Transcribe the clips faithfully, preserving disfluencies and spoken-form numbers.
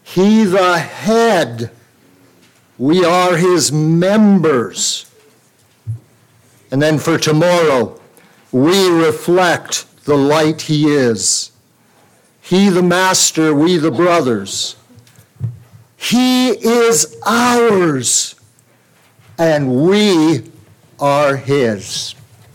He the head. We are his members. And then for tomorrow, we reflect the light he is. He the master, we the brothers. He is ours, and we are his.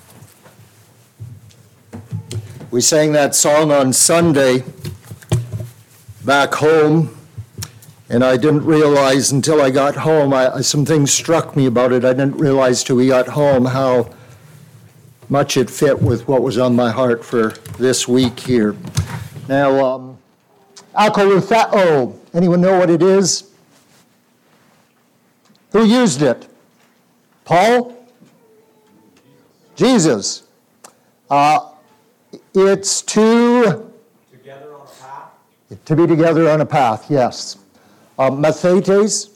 We sang that song on Sunday back home, and I didn't realize until I got home, I, some things struck me about it. I didn't realize till we got home how much it fit with what was on my heart for this week here. Now, um, akorutheo, anyone know what it is? Who used it? Paul? Jesus. Uh, it's to... Together on a path? To be together on a path, yes. Uh, mathetes?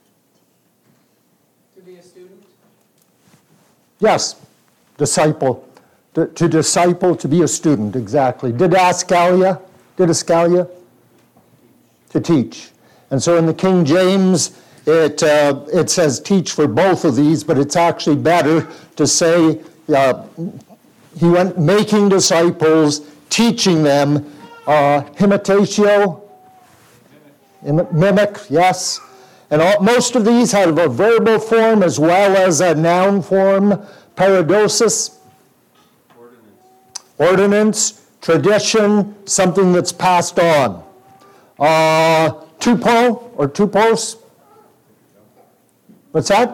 To be a student? Yes. Disciple. To, to disciple, to be a student, exactly. Didaskalia? Didaskalia? To teach. And so in the King James, it uh, it says teach for both of these, but it's actually better to say uh, he went making disciples, teaching them, uh, imitatio, mimic, mimic yes. And all, most of these have a verbal form as well as a noun form, paradosis, Ordinance. ordinance, tradition, something that's passed on. Uh, tupo or tupos. What's that?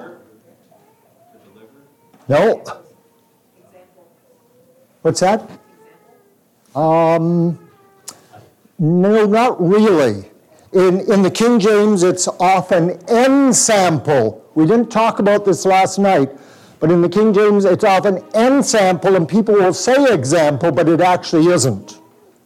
No. What's that? Um, no, not really. In, in the King James, it's often ensample. We didn't talk about this last night, but in the King James, it's often ensample, and people will say example, but it actually isn't.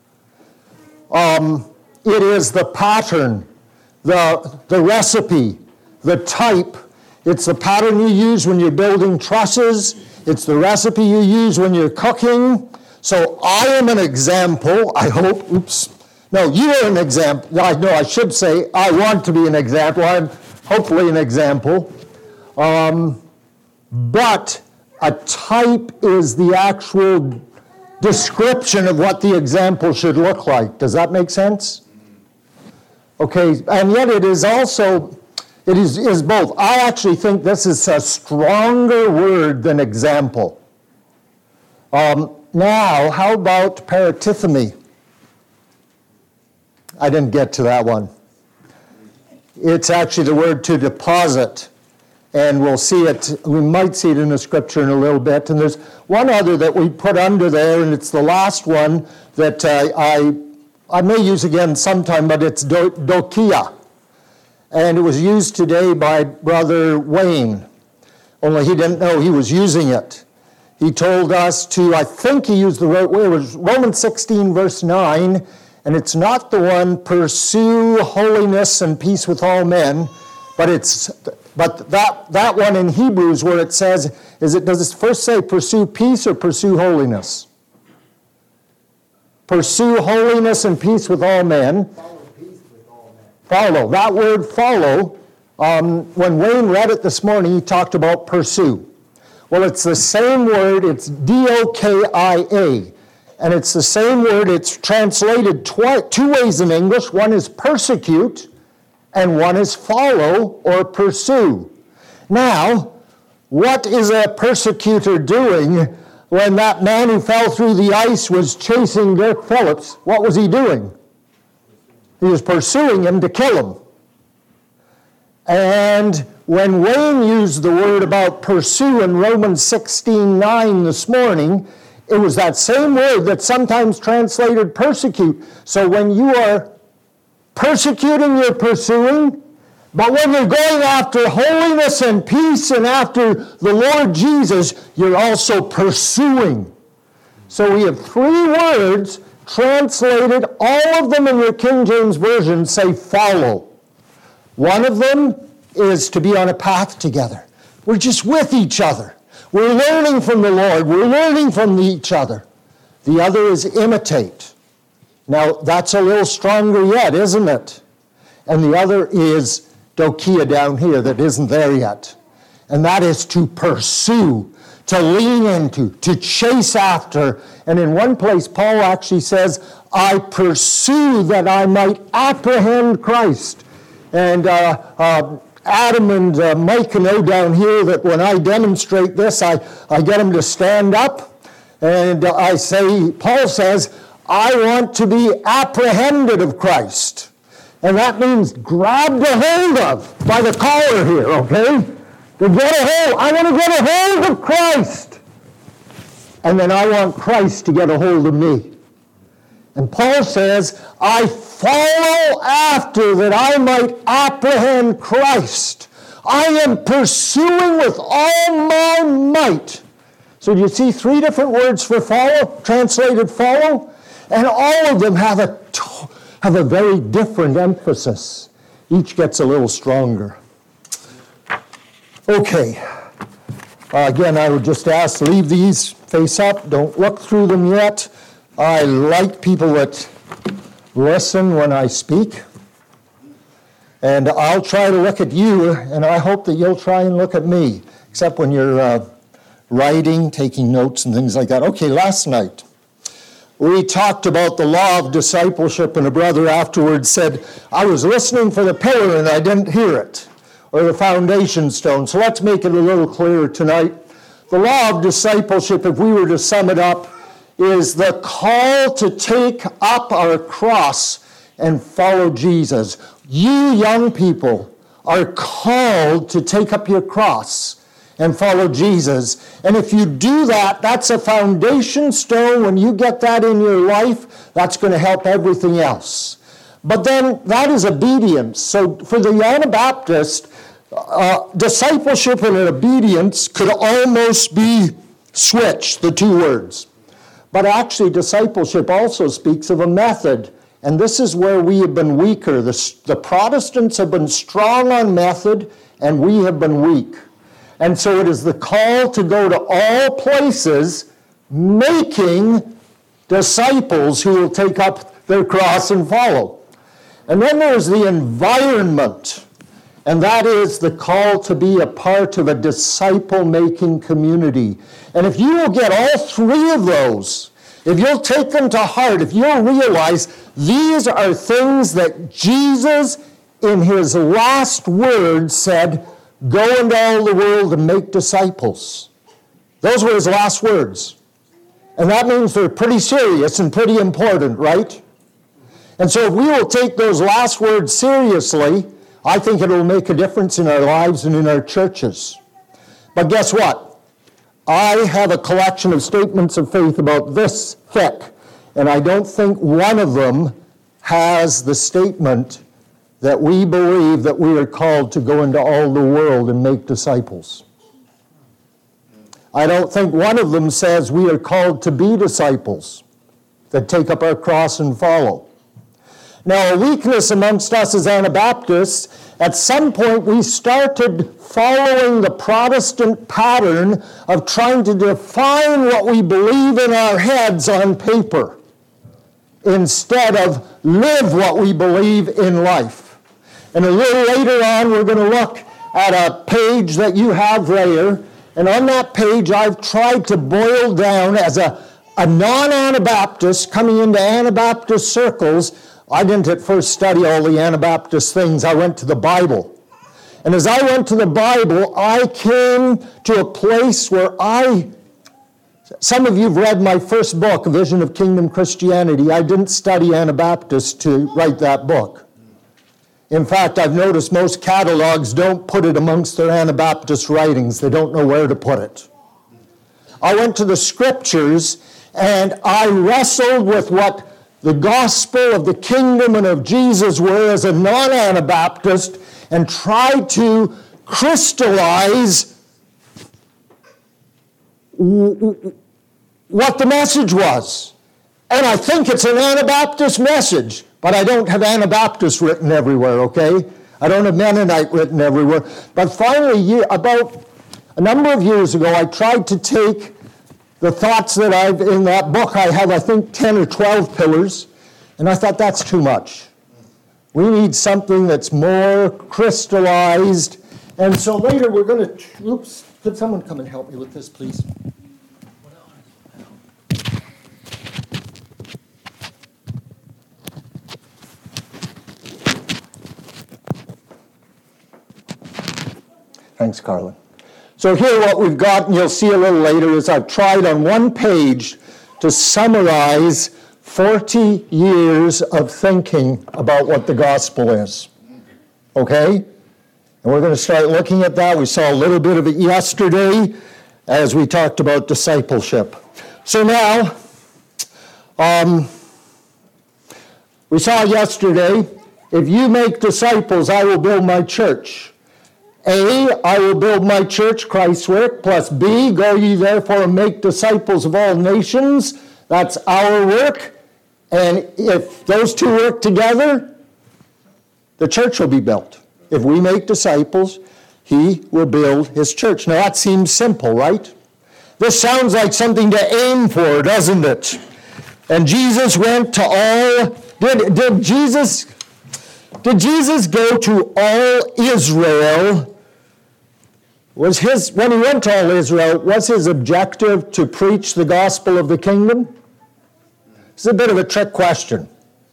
Um, it is the pattern, the, the recipe, the type. It's the pattern you use when you're building trusses. It's the recipe you use when you're cooking. So I am an example, I hope. Oops. No, you are an example. I know I should say I want to be an example. I'm hopefully an example. Um, but a type is the actual description of what the example should look like. Does that make sense? Okay, and yet it is also... It is, is both. I actually think this is a stronger word than example. Um, now, how about paratithemy? I didn't get to that one. It's actually the word to deposit. And we'll see it, we might see it in the scripture in a little bit. And there's one other that we put under there, and it's the last one that uh, I, I may use again sometime, but it's do, dokia. And it was used today by Brother Wayne, only he didn't know he was using it. He told us to, I think he used the right word, it was Romans sixteen, verse nine, and it's not the one, pursue holiness and peace with all men, but it's, but that, that one in Hebrews where it says, is it, does it first say pursue peace or pursue holiness? Pursue holiness and peace with all men. Follow. That word follow, um, when Wayne read it this morning, he talked about pursue. Well, it's the same word, it's D O K I A. And it's the same word, it's translated twi- two ways in English. One is persecute, and one is follow or pursue. Now, what is a persecutor doing when that man who fell through the ice was chasing Dirk Phillips? What was he doing? He was pursuing him to kill him. And when Wayne used the word about pursue in Romans sixteen nine this morning, it was that same word that's sometimes translated persecute. So when you are persecuting, you're pursuing. But when you're going after holiness and peace and after the Lord Jesus, you're also pursuing. So we have three words translated, all of them in your King James Version say follow. One of them is to be on a path together. We're just with each other. We're learning from the Lord. We're learning from each other. The other is imitate. Now, that's a little stronger yet, isn't it? and the other is dokia down here that isn't there yet. And that is to pursue, to lean into, to chase after. And in one place, Paul actually says, I pursue that I might apprehend Christ. And uh, uh, Adam and uh, Mike know down here that when I demonstrate this, I, I get them to stand up. And uh, I say, Paul says, I want to be apprehended of Christ. And that means grabbed a hold of by the collar here, okay? To get a hold. I want to get a hold of Christ. And then I want Christ to get a hold of me. And Paul says, I follow after that I might apprehend Christ. I am pursuing with all my might. So do you see three different words for follow, translated follow? And all of them have a, have a very different emphasis. Each gets a little stronger. Okay. Uh, again, I would just ask, leave these face up. Don't look through them yet. I like people that listen when I speak. And I'll try to look at you, and I hope that you'll try and look at me, except when you're uh, writing, taking notes, and things like that. Okay, last night, we talked about the law of discipleship, and a brother afterwards said, I was listening for the pillar and I didn't hear it, or the foundation stone. So let's make it a little clearer tonight. The law of discipleship, if we were to sum it up, is the call to take up our cross and follow Jesus. You young people are called to take up your cross and follow Jesus. And if you do that, that's a foundation stone. When you get that in your life, that's going to help everything else. But then that is obedience. So for the Anabaptist, uh, discipleship and obedience could almost be switched, the two words. But actually, discipleship also speaks of a method. And this is where we have been weaker. The, the Protestants have been strong on method, and we have been weak. And so it is the call to go to all places, making disciples who will take up their cross and follow. And then there's the environment, and that is the call to be a part of a disciple-making community. And if you will get all three of those, if you'll take them to heart, if you'll realize these are things that Jesus, in his last words, said, go into all the world and make disciples. Those were his last words. And that means they're pretty serious and pretty important, right? And so if we will take those last words seriously, I think it will make a difference in our lives and in our churches. But guess what? I have a collection of statements of faith about this thick, and I don't think one of them has the statement that we believe that we are called to go into all the world and make disciples. I don't think one of them says we are called to be disciples that take up our cross and follow. Now, a weakness amongst us as Anabaptists, at some point we started following the Protestant pattern of trying to define what we believe in our heads on paper instead of live what we believe in life. And a little later on, we're going to look at a page that you have there. And on that page, I've tried to boil down as a, a non-Anabaptist coming into Anabaptist circles. I didn't at first study all the Anabaptist things. I went to the Bible. And as I went to the Bible, I came to a place where I... Some of you have read my first book, A Vision of Kingdom Christianity. I didn't study Anabaptist to write that book. In fact, I've noticed most catalogs don't put it amongst their Anabaptist writings. They don't know where to put it. I went to the Scriptures and I wrestled with what the gospel of the kingdom and of Jesus were as a non-Anabaptist and tried to crystallize what the message was. And I think it's an Anabaptist message. But I don't have Anabaptist written everywhere, okay? I don't have Mennonite written everywhere. But finally, about a number of years ago, I tried to take the thoughts that I've, in that book, I have, I think, ten or twelve pillars, and I thought that's too much. We need something that's more crystallized. And so later we're going to, oops, could someone come and help me with this, please? Thanks, Carlin. So here what we've got, and you'll see a little later, is I've tried on one page to summarize forty years of thinking about what the gospel is. Okay? And we're going to start looking at that. We saw a little bit of it yesterday as we talked about discipleship. So now, um, we saw yesterday, if you make disciples, I will build my church. A, I will build my church, Christ's work, plus B, go ye therefore and make disciples of all nations. That's our work. And if those two work together, the church will be built. If we make disciples, he will build his church. Now that seems simple, right? This sounds like something to aim for, doesn't it? And Jesus went to all, did, did Jesus, did Jesus go to all Israel? Was his, when he went to all Israel, was his objective to preach the gospel of the kingdom? It's a bit of a trick question.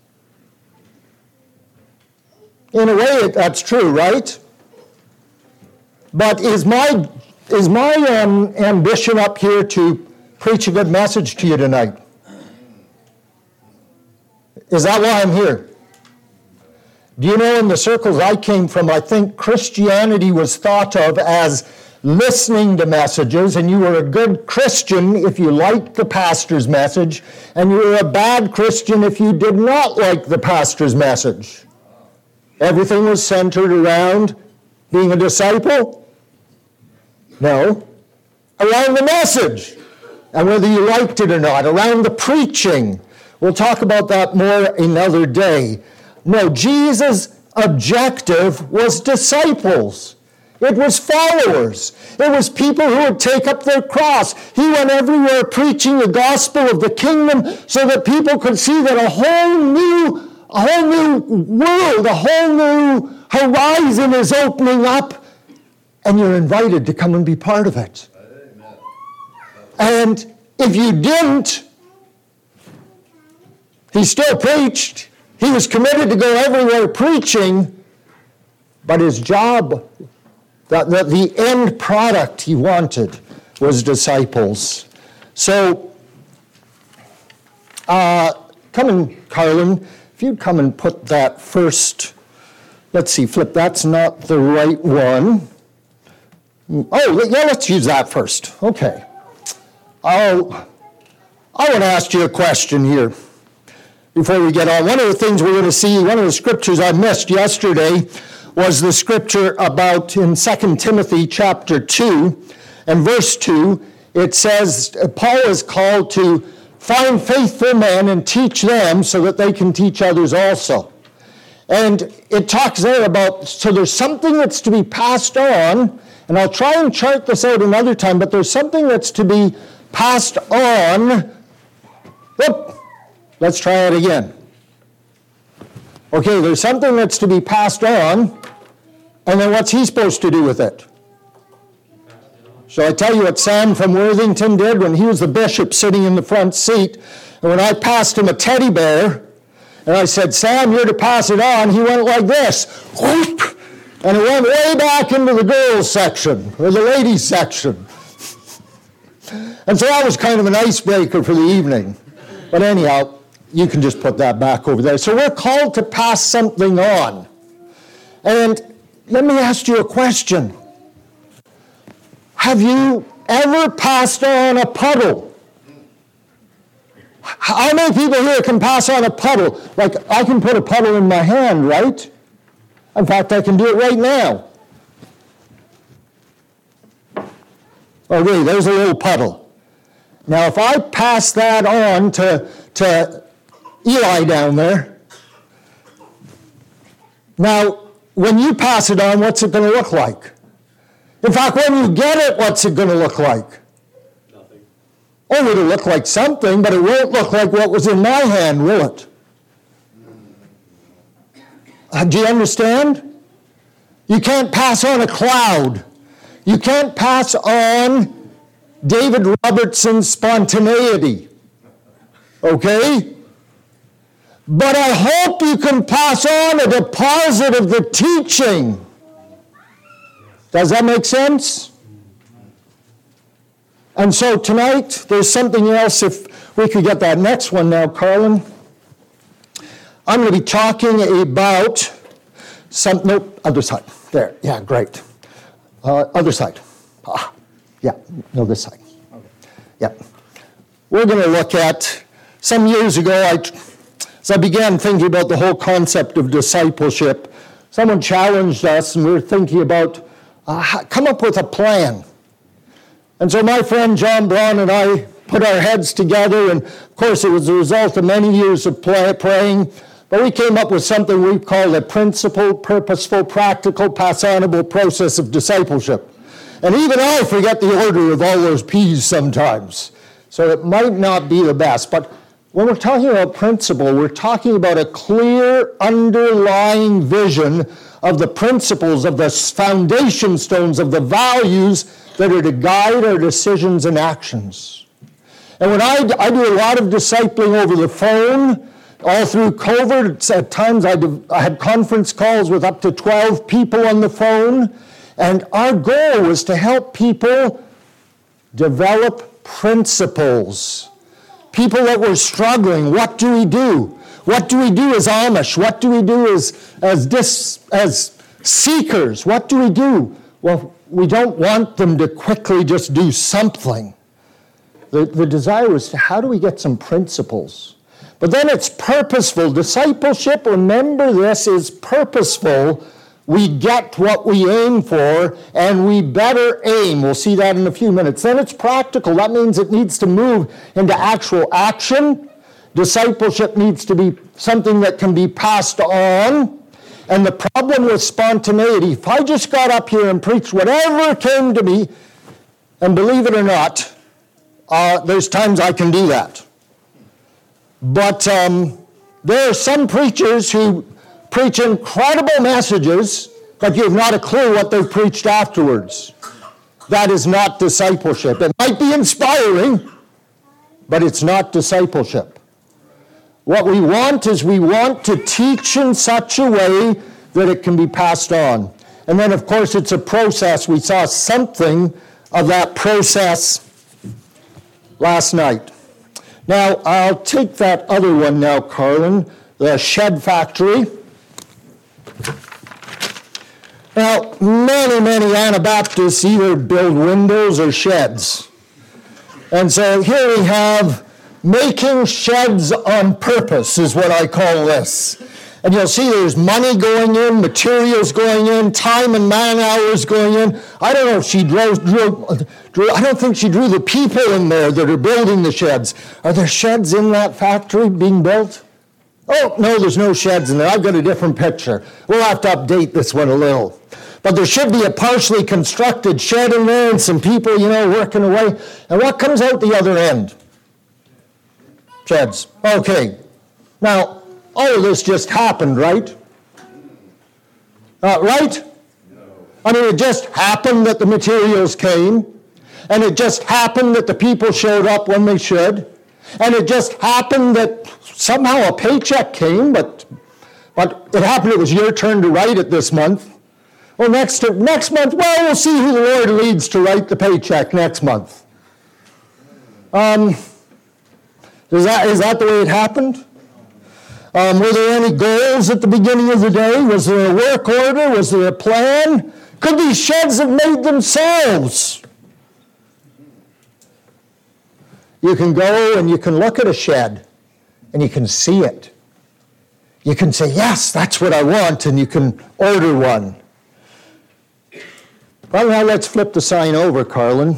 In a way, that's true, right? But is my, is my um, ambition up here to preach a good message to you tonight? Is that why I'm here? Do you know, in the circles I came from, I think Christianity was thought of as listening to messages, and you were a good Christian if you liked the pastor's message, and you were a bad Christian if you did not like the pastor's message. Everything was centered around being a disciple? No. Around the message, and whether you liked it or not, around the preaching. We'll talk about that more another day. No, Jesus' objective was disciples. It was followers. It was people who would take up their cross. He went everywhere preaching the gospel of the kingdom so that people could see that a whole new, a whole new world, a whole new horizon is opening up, and you're invited to come and be part of it. And if you didn't, he still preached. He was committed to go everywhere preaching, but his job, the, the, the end product he wanted was disciples. So, uh, come and, Carlin, if you'd come and put that first, let's see, flip, that's not the right one. Oh, yeah, let's use that first. Okay. I'll, I want to ask you a question here before we get on. One of the things we're going to see, one of the scriptures I missed yesterday was the scripture about in Second Timothy chapter two and verse two. It says, Paul is called to find faithful men and teach them so that they can teach others also. And it talks there about, so there's something that's to be passed on, and I'll try and chart this out another time, but there's something that's to be passed on. Whoop. Let's try it again. Okay, there's something that's to be passed on, and then what's he supposed to do with it? So I tell you what Sam from Worthington did when he was the bishop sitting in the front seat, and when I passed him a teddy bear, and I said, Sam, you're to pass it on, he went like this, whoop, and it went way back into the girls section, or the ladies section. And so that was kind of an icebreaker for the evening. But anyhow, you can just put that back over there. So we're called to pass something on. And let me ask you a question. Have you ever passed on a puddle? How many people here can pass on a puddle? Like, I can put a puddle in my hand, right? In fact, I can do it right now. Okay, there's a little puddle. Now, if I pass that on to, to Eli down there, now, when you pass it on, what's it going to look like? In fact, when you get it, what's it going to look like? Nothing. Oh, it'll look like something, but it won't look like what was in my hand, will it? Do you understand? You can't pass on a cloud. You can't pass on David Robertson's spontaneity. Okay? But I hope you can pass on a deposit of the teaching. Does that make sense? And so tonight, there's something else, if we could get that next one now, Carlin. I'm going to be talking about some, nope, other side. There, yeah, great. Uh, other side. Ah, yeah, no, this side. Okay. Yeah. We're going to look at, some years ago, I, as I began thinking about the whole concept of discipleship, someone challenged us, and we were thinking about, uh, come up with a plan. And so my friend John Braun and I put our heads together, and of course it was the result of many years of play, praying, but we came up with something we called a principled, purposeful, practical, pass-onable process of discipleship. And even I forget the order of all those P's sometimes. So it might not be the best. But when we're talking about principle, we're talking about a clear underlying vision of the principles, of the foundation stones, of the values that are to guide our decisions and actions. And when I, I do a lot of discipling over the phone, all through COVID, at times I, do, I had conference calls with up to twelve people on the phone, and our goal was to help people develop principles. People that were struggling, what do we do? What do we do as Amish? What do we do as, as, dis, as seekers? What do we do? Well, we don't want them to quickly just do something. The, the desire is to, how do we get some principles? But then it's purposeful. Discipleship, remember this, is purposeful. We get what we aim for, and we better aim. We'll see that in a few minutes. Then it's practical. That means it needs to move into actual action. Discipleship needs to be something that can be passed on. And the problem with spontaneity, if I just got up here and preached whatever came to me, and believe it or not, uh, there's times I can do that. But um, there are some preachers who preach incredible messages, but you have not a clue what they've preached afterwards. That is not discipleship. It might be inspiring, but it's not discipleship. What we want is we want to teach in such a way that it can be passed on. And then, of course, it's a process. We saw something of that process last night. Now, I'll take that other one now, Carlin, the shed factory. Now, many, many Anabaptists either build windows or sheds. And so here we have making sheds on purpose is what I call this. And you'll see there's money going in, materials going in, time and man hours going in. I don't know if she drew, drew, drew, I don't think she drew the people in there that are building the sheds. Are there sheds in that factory being built? Oh, no, there's no sheds in there. I've got a different picture. We'll have to update this one a little. But there should be a partially constructed shed in there and some people, you know, working away. And what comes out the other end? Sheds. Okay. Now, all of this just happened, right? Uh, right? No. I mean, it just happened that the materials came, and it just happened that the people showed up when they should, and it just happened that somehow a paycheck came, but, but it happened it was your turn to write it this month. Well, next, next month, well, we'll see who the Lord leads to write the paycheck next month. Um, is that, is that the way it happened? Um, were there any goals at the beginning of the day? Was there a work order? Was there a plan? Could these sheds have made themselves? You can go and you can look at a shed and you can see it. You can say, yes, that's what I want, and you can order one. Well, now let's flip the sign over, Carlin.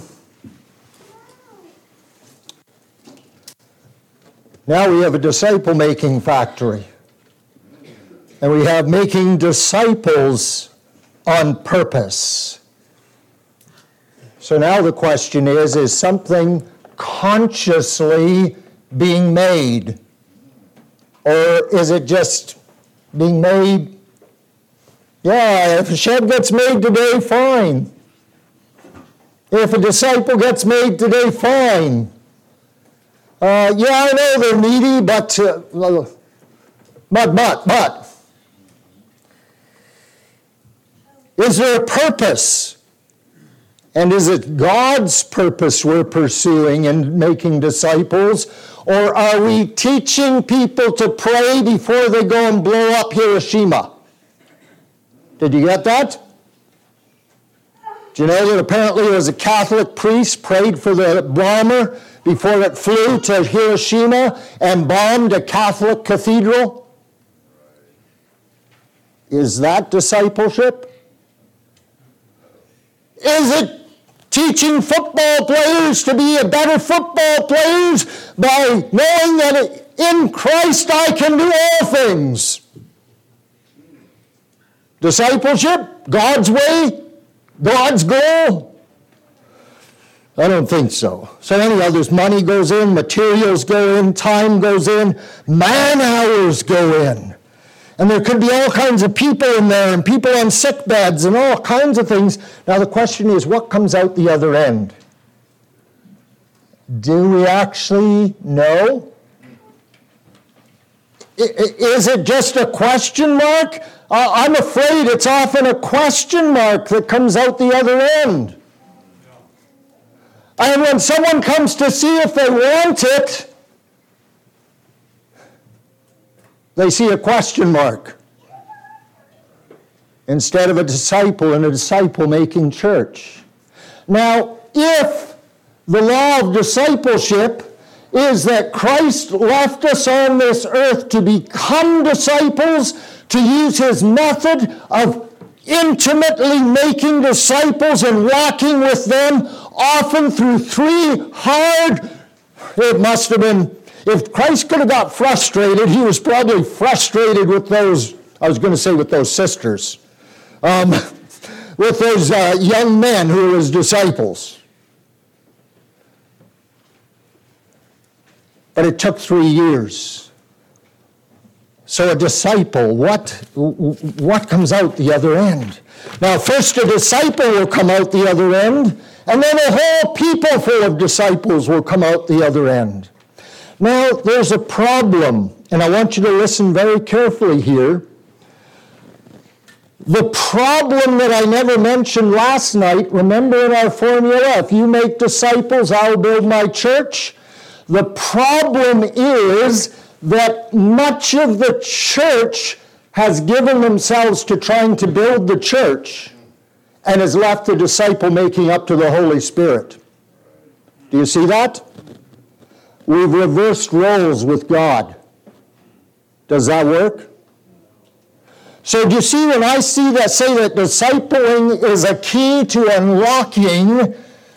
Now we have a disciple-making factory. And we have making disciples on purpose. So now the question is, is something consciously being made? Or is it just being made Yeah, if a shed gets made today, fine. If a disciple gets made today, fine. Uh, yeah, I know they're needy, but, uh, but, but, but. Is there a purpose? And is it God's purpose we're pursuing in making disciples? Or are we teaching people to pray before they go and blow up Hiroshima? Did you get that? Do you know that apparently there was a Catholic priest prayed for the bomber before it flew to Hiroshima and bombed a Catholic cathedral? Is that discipleship? Is it teaching football players to be a better football players by knowing that in Christ I can do all things? Discipleship? God's way? God's goal? I don't think so. So anyhow, there's money goes in, materials go in, time goes in, man hours go in. And there could be all kinds of people in there and people on sick beds and all kinds of things. Now the question is, what comes out the other end? Do we actually know? Is it just a question mark? Uh, I'm afraid it's often a question mark that comes out the other end. And when someone comes to see if they want it, they see a question mark instead of a disciple and a disciple-making church. Now, if the law of discipleship is that Christ left us on this earth to become disciples, to use his method of intimately making disciples and walking with them, often through three hard, it must have been, if Christ could have got frustrated, he was probably frustrated with those, I was going to say with those sisters, um, with those uh, young men who were his disciples. But it took three years. So a disciple, what, what comes out the other end? Now, first a disciple will come out the other end, and then a whole people full of disciples will come out the other end. Now, there's a problem, and I want you to listen very carefully here. The problem that I never mentioned last night, remember in our formula, if you make disciples, I'll build my church. The problem is that much of the church has given themselves to trying to build the church and has left the disciple making up to the Holy Spirit. Do you see that? We've reversed roles with God. Does that work? So do you see when I see that, say that discipling is a key to unlocking,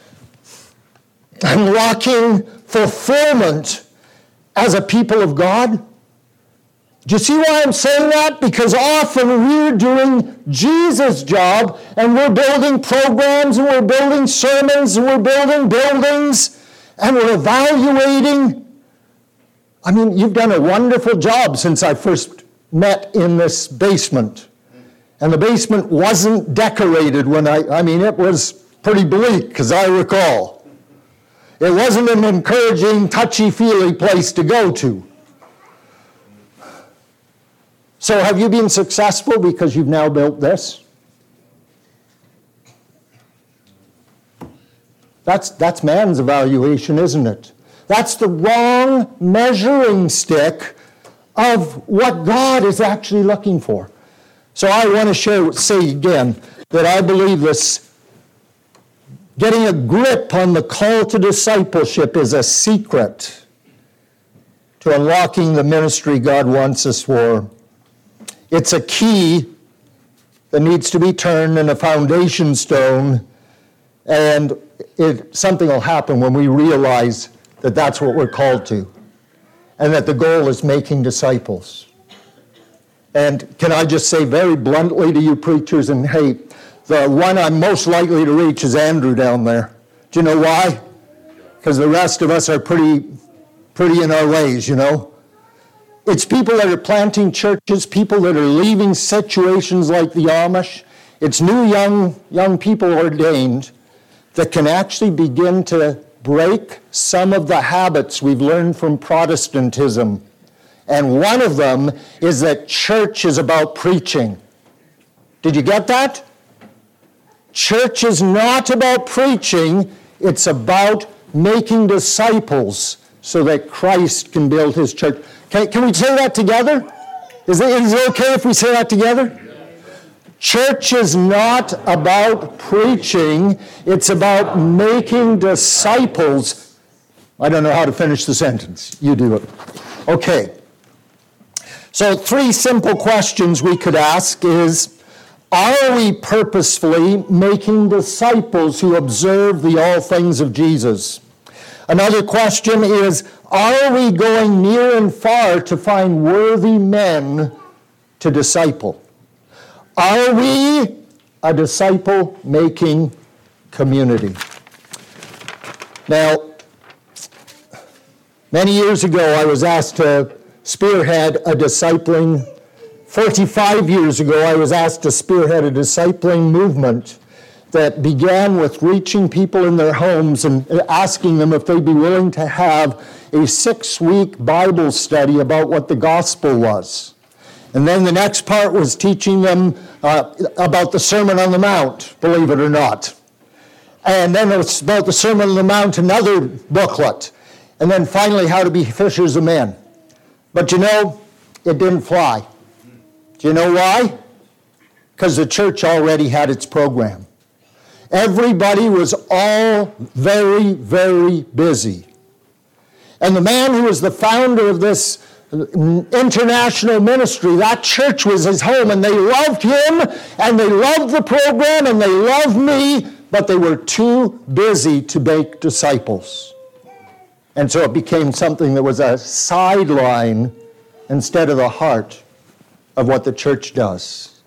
unlocking fulfillment as a people of God? Do you see why I'm saying that? Because often we're doing Jesus' job and we're building programs and we're building sermons and we're building buildings and we're evaluating. I mean, you've done a wonderful job since I first met in this basement. And the basement wasn't decorated when I, I mean, it was pretty bleak, as I recall. It wasn't an encouraging, touchy-feely place to go to. So have you been successful because you've now built this? That's, that's man's evaluation, isn't it? That's the wrong measuring stick of what God is actually looking for. So I want to share, say again that I believe this, getting a grip on the call to discipleship is a secret to unlocking the ministry God wants us for. It's a key that needs to be turned in a foundation stone, and it, something will happen when we realize that that's what we're called to, and that the goal is making disciples. And can I just say very bluntly to you preachers, and hey, the one I'm most likely to reach is Andrew down there. Do you know why? Because the rest of us are pretty, pretty in our ways, you know. It's people that are planting churches, people that are leaving situations like the Amish. It's new young, young people ordained that can actually begin to break some of the habits we've learned from Protestantism. And one of them is that church is about preaching. Did you get that? Church is not about preaching, it's about making disciples so that Christ can build his church. Can, can we say that together? Is it, is it okay if we say that together? Church is not about preaching, it's about making disciples. I don't know how to finish the sentence. You do it. Okay. So three simple questions we could ask is, are we purposefully making disciples who observe the all things of Jesus? Another question is, are we going near and far to find worthy men to disciple? Are we a disciple-making community? Now, many years ago, I was asked to spearhead a discipling. forty-five years ago, I was asked to spearhead a discipling movement that began with reaching people in their homes and asking them if they'd be willing to have a six-week Bible study about what the gospel was. And then the next part was teaching them uh, about the Sermon on the Mount, believe it or not. And then it was about the Sermon on the Mount, another booklet. And then finally, how to be fishers of men. But you know, it didn't fly. Do you know why? Because the church already had its program. Everybody was all very, very busy. And the man who was the founder of this international ministry, that church was his home, and they loved him, and they loved the program, and they loved me, but they were too busy to make disciples. And so it became something that was a sideline instead of the heart of what the church does.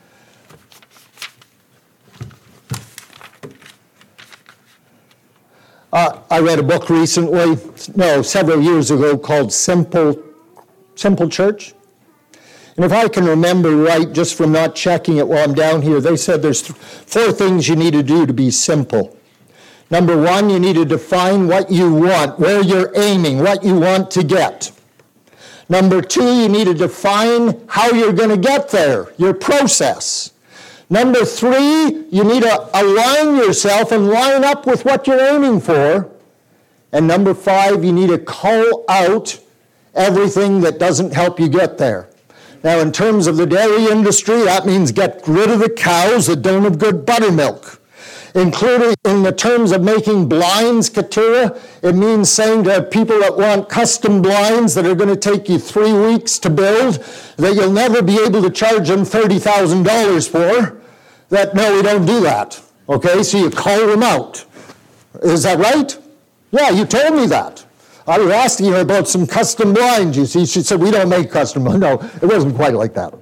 Uh, I read a book recently, no, several years ago, called Simple, Simple Church. And if I can remember right, just from not checking it while I'm down here, they said there's th- four things you need to do to be simple. Number one, you need to define what you want, where you're aiming, what you want to get. Number two, you need to define how you're going to get there, your process. Number three, you need to align yourself and line up with what you're aiming for. And number five, you need to call out everything that doesn't help you get there. Now, in terms of the dairy industry, that means get rid of the cows that don't have good buttermilk. Including in the terms of making blinds, Katura, it means saying to people that want custom blinds that are going to take you three weeks to build, that you'll never be able to charge them thirty thousand dollars for, that no, we don't do that. Okay, so you call them out. Is that right? Yeah, you told me that. I was asking her about some custom blinds, you see. She said, we don't make custom blinds. No, it wasn't quite like that.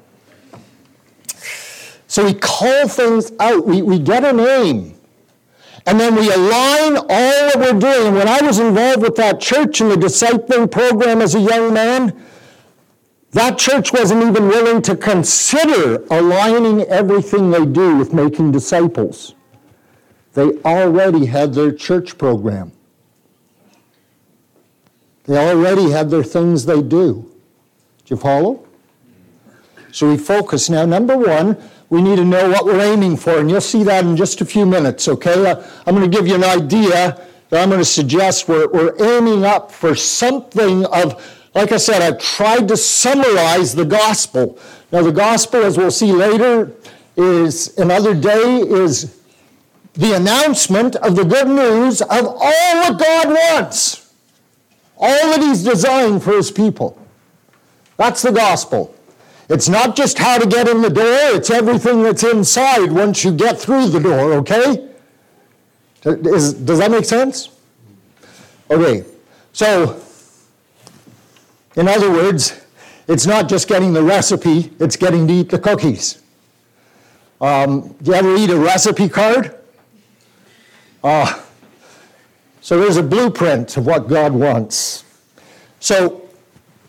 So we call things out. We, we get an aim. And then we align all that we're doing. When I was involved with that church in the discipling program as a young man, that church wasn't even willing to consider aligning everything they do with making disciples. They already had their church program. They already had their things they do. Do you follow? So we focus. Now, number one, we need to know what we're aiming for, and you'll see that in just a few minutes, okay? I'm going to give you an idea that I'm going to suggest we're, we're aiming up for something of, like I said, I've tried to summarize the gospel. Now, the gospel, as we'll see later, is another day, is the announcement of the good news of all that God wants, all that he's designed for his people. That's the gospel. It's not just how to get in the door, it's everything that's inside once you get through the door, okay? Is, does that make sense? Okay, so, in other words, it's not just getting the recipe, it's getting to eat the cookies. Um, do you ever eat a recipe card? Uh, so there's a blueprint of what God wants. So,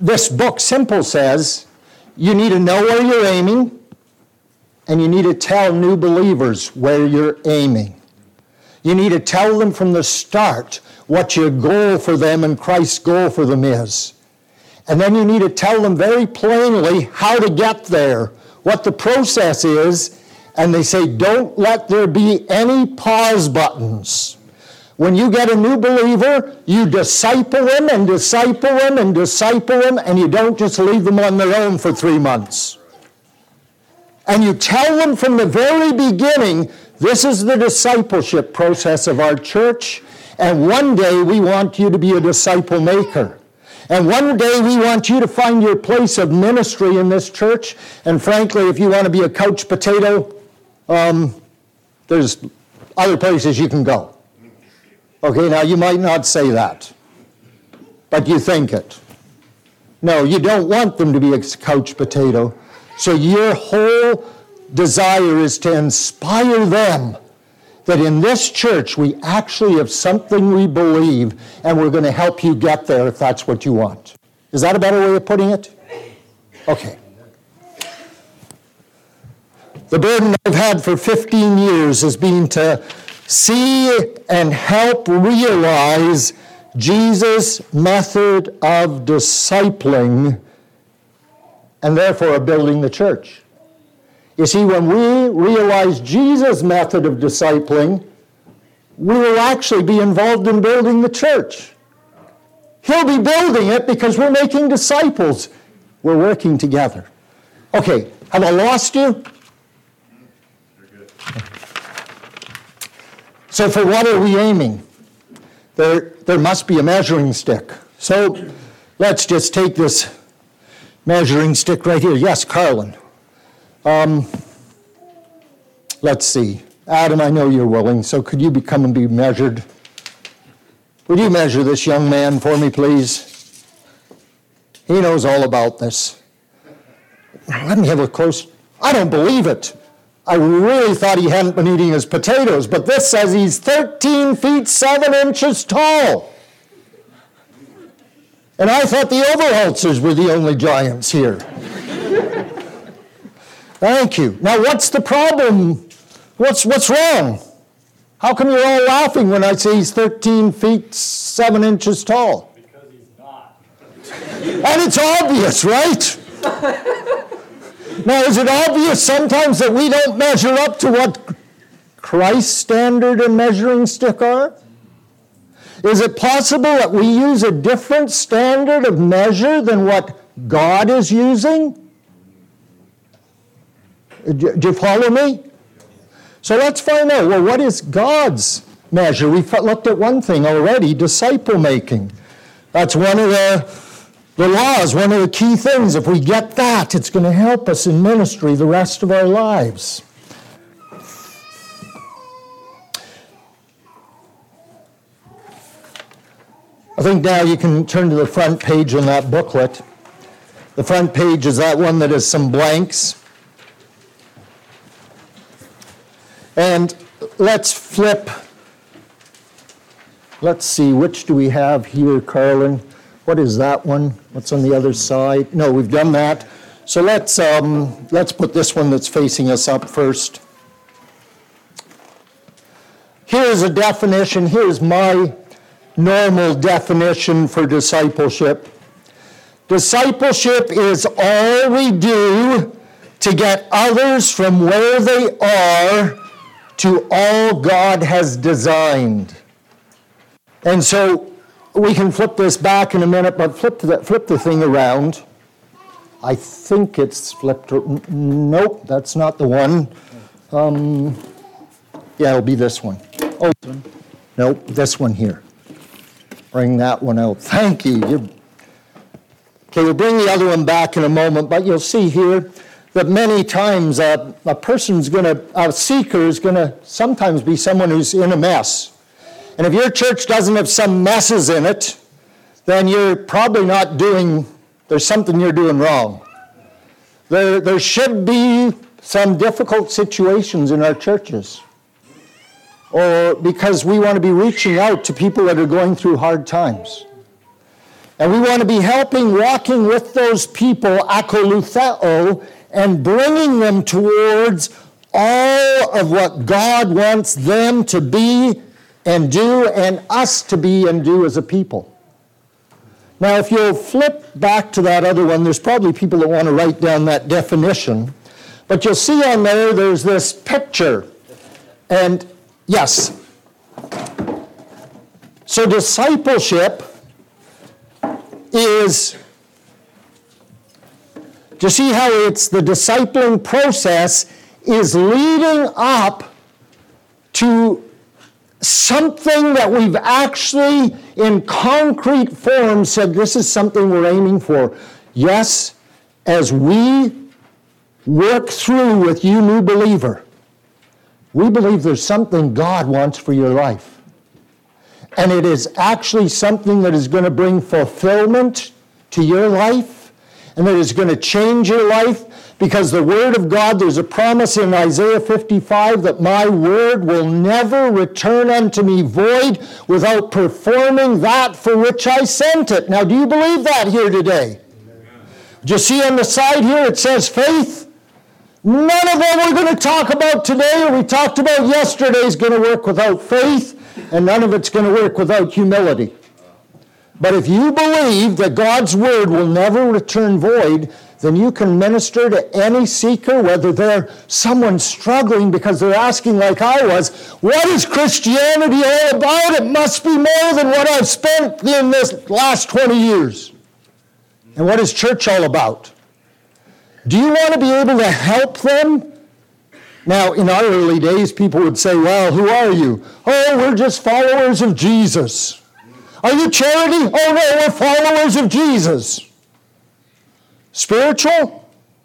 this book, Simple, says you need to know where you're aiming, and you need to tell new believers where you're aiming. You need to tell them from the start what your goal for them and Christ's goal for them is. And then you need to tell them very plainly how to get there, what the process is, and they say, don't let there be any pause buttons. When you get a new believer, you disciple them and disciple them and disciple them, and you don't just leave them on their own for three months. And you tell them from the very beginning, this is the discipleship process of our church, and one day we want you to be a disciple maker. And one day we want you to find your place of ministry in this church. And frankly, if you want to be a couch potato, um, there's other places you can go. Okay, now you might not say that, but you think it. No, you don't want them to be a couch potato. So your whole desire is to inspire them that in this church we actually have something we believe, and we're going to help you get there if that's what you want. Is that a better way of putting it? Okay. The burden I've had for fifteen years has been to see and help realize Jesus' method of discipling, and therefore of building the church. You see, when we realize Jesus' method of discipling, we will actually be involved in building the church. He'll be building it because we're making disciples. We're working together. Okay, have I lost you? So for what are we aiming? There, there must be a measuring stick. So let's just take this measuring stick right here. Yes, Carlin. Um, let's see. Adam, I know you're willing, so could you become and be measured? Would you measure this young man for me, please? He knows all about this. Let me have a close... I don't believe it. I really thought he hadn't been eating his potatoes, but this says he's thirteen feet seven inches tall. And I thought the Overholtzers were the only giants here. Thank you. Now, what's the problem? What's, what's wrong? How come you're all laughing when I say he's thirteen feet seven inches tall? Because he's not. And it's obvious, right? Now, is it obvious sometimes that we don't measure up to what Christ's standard and measuring stick are? Is it possible that we use a different standard of measure than what God is using? Do you follow me? So let's find out, well, what is God's measure? We've looked at one thing already, disciple making. That's one of the, the laws, one of the key things. If we get that, it's going to help us in ministry the rest of our lives. I think now you can turn to the front page on that booklet. The front page is that one that has some blanks. And let's flip. Let's see, which do we have here, Carlin? What is that one? What's on the other side? No, we've done that. So let's um, let's put this one that's facing us up first. Here's a definition. Here's my normal definition for discipleship. Discipleship is all we do to get others from where they are to all God has designed. And so we can flip this back in a minute, but flip the, flip the thing around. I think it's flipped. Nope, that's not the one. Um, yeah, it'll be this one. Oh, nope, this one here. Bring that one out. Thank you. You're... Okay, we'll bring the other one back in a moment, but you'll see here that many times uh, a person's going to, a seeker is going to sometimes be someone who's in a mess. And if your church doesn't have some messes in it, then you're probably not doing, there's something you're doing wrong. There, there should be some difficult situations in our churches, or because we want to be reaching out to people that are going through hard times. And we want to be helping, walking with those people, akolutheo, and bringing them towards all of what God wants them to be and do, and us to be and do as a people. Now, if you'll flip back to that other one, there's probably people that want to write down that definition. But you'll see on there, there's this picture. And yes. So discipleship is, do you see how it's the discipling process is leading up to something that we've actually, in concrete form, said this is something we're aiming for. Yes, as we work through with you, new believer, we believe there's something God wants for your life. And it is actually something that is going to bring fulfillment to your life, and that is going to change your life. Because the Word of God, there's a promise in Isaiah fifty-five that my Word will never return unto me void without performing that for which I sent it. Now, do you believe that here today? Amen. Do you see on the side here it says faith? None of what we're going to talk about today or we talked about yesterday is going to work without faith, and none of it's going to work without humility. But if you believe that God's Word will never return void, then you can minister to any seeker, whether they're someone struggling because they're asking like I was, what is Christianity all about? It must be more than what I've spent in this last twenty years. And what is church all about? Do you want to be able to help them? Now, in our early days, people would say, well, who are you? Oh, we're just followers of Jesus. Are you charity? Oh, no, we're followers of Jesus. Spiritual?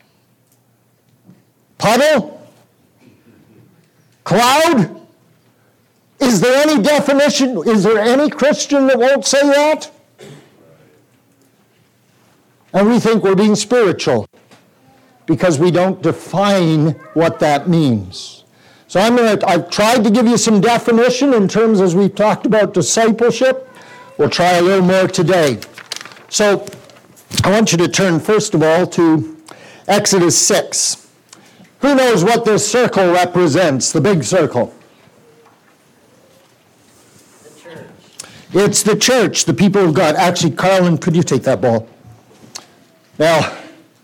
Puddle? Cloud? Is there any definition? Is there any Christian that won't say that? And we think we're being spiritual because we don't define what that means. So I'm going to, I've tried to give you some definition in terms as we've talked about discipleship. We'll try a little more today. So I want you to turn, first of all, to Exodus six. Who knows what this circle represents, the big circle? The church. It's the church, the people of God. Actually, Carlin, could you take that ball? Now,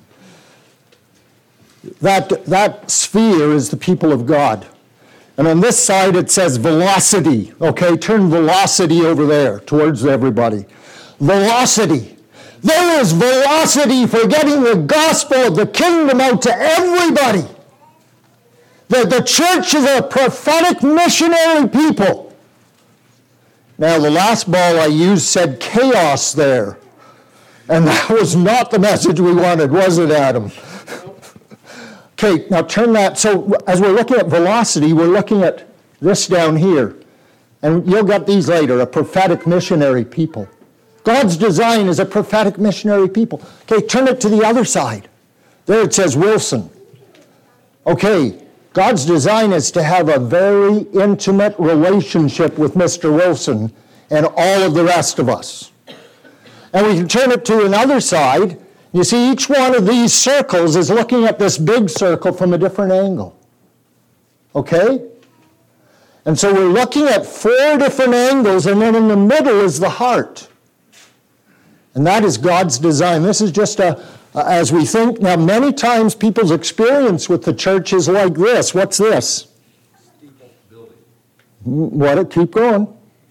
that, that sphere is the people of God. And on this side it says velocity. Okay, turn velocity over there towards everybody. Velocity. There is velocity for getting the gospel of the kingdom out to everybody. The, the church is a prophetic missionary people. Now, the last ball I used said chaos there. And that was not the message we wanted, was it, Adam? Okay, now turn that. So as we're looking at velocity, we're looking at this down here. And you'll get these later, a prophetic missionary people. God's design is a prophetic missionary people. Okay, turn it to the other side. There it says Wilson. Okay, God's design is to have a very intimate relationship with Mister Wilson and all of the rest of us. And we can turn it to another side. You see, each one of these circles is looking at this big circle from a different angle. Okay? And so we're looking at four different angles, and then in the middle is the heart. And that is God's design. This is just a, as we think, now many times people's experience with the church is like this. What's this? Steeple building. What? Keep going.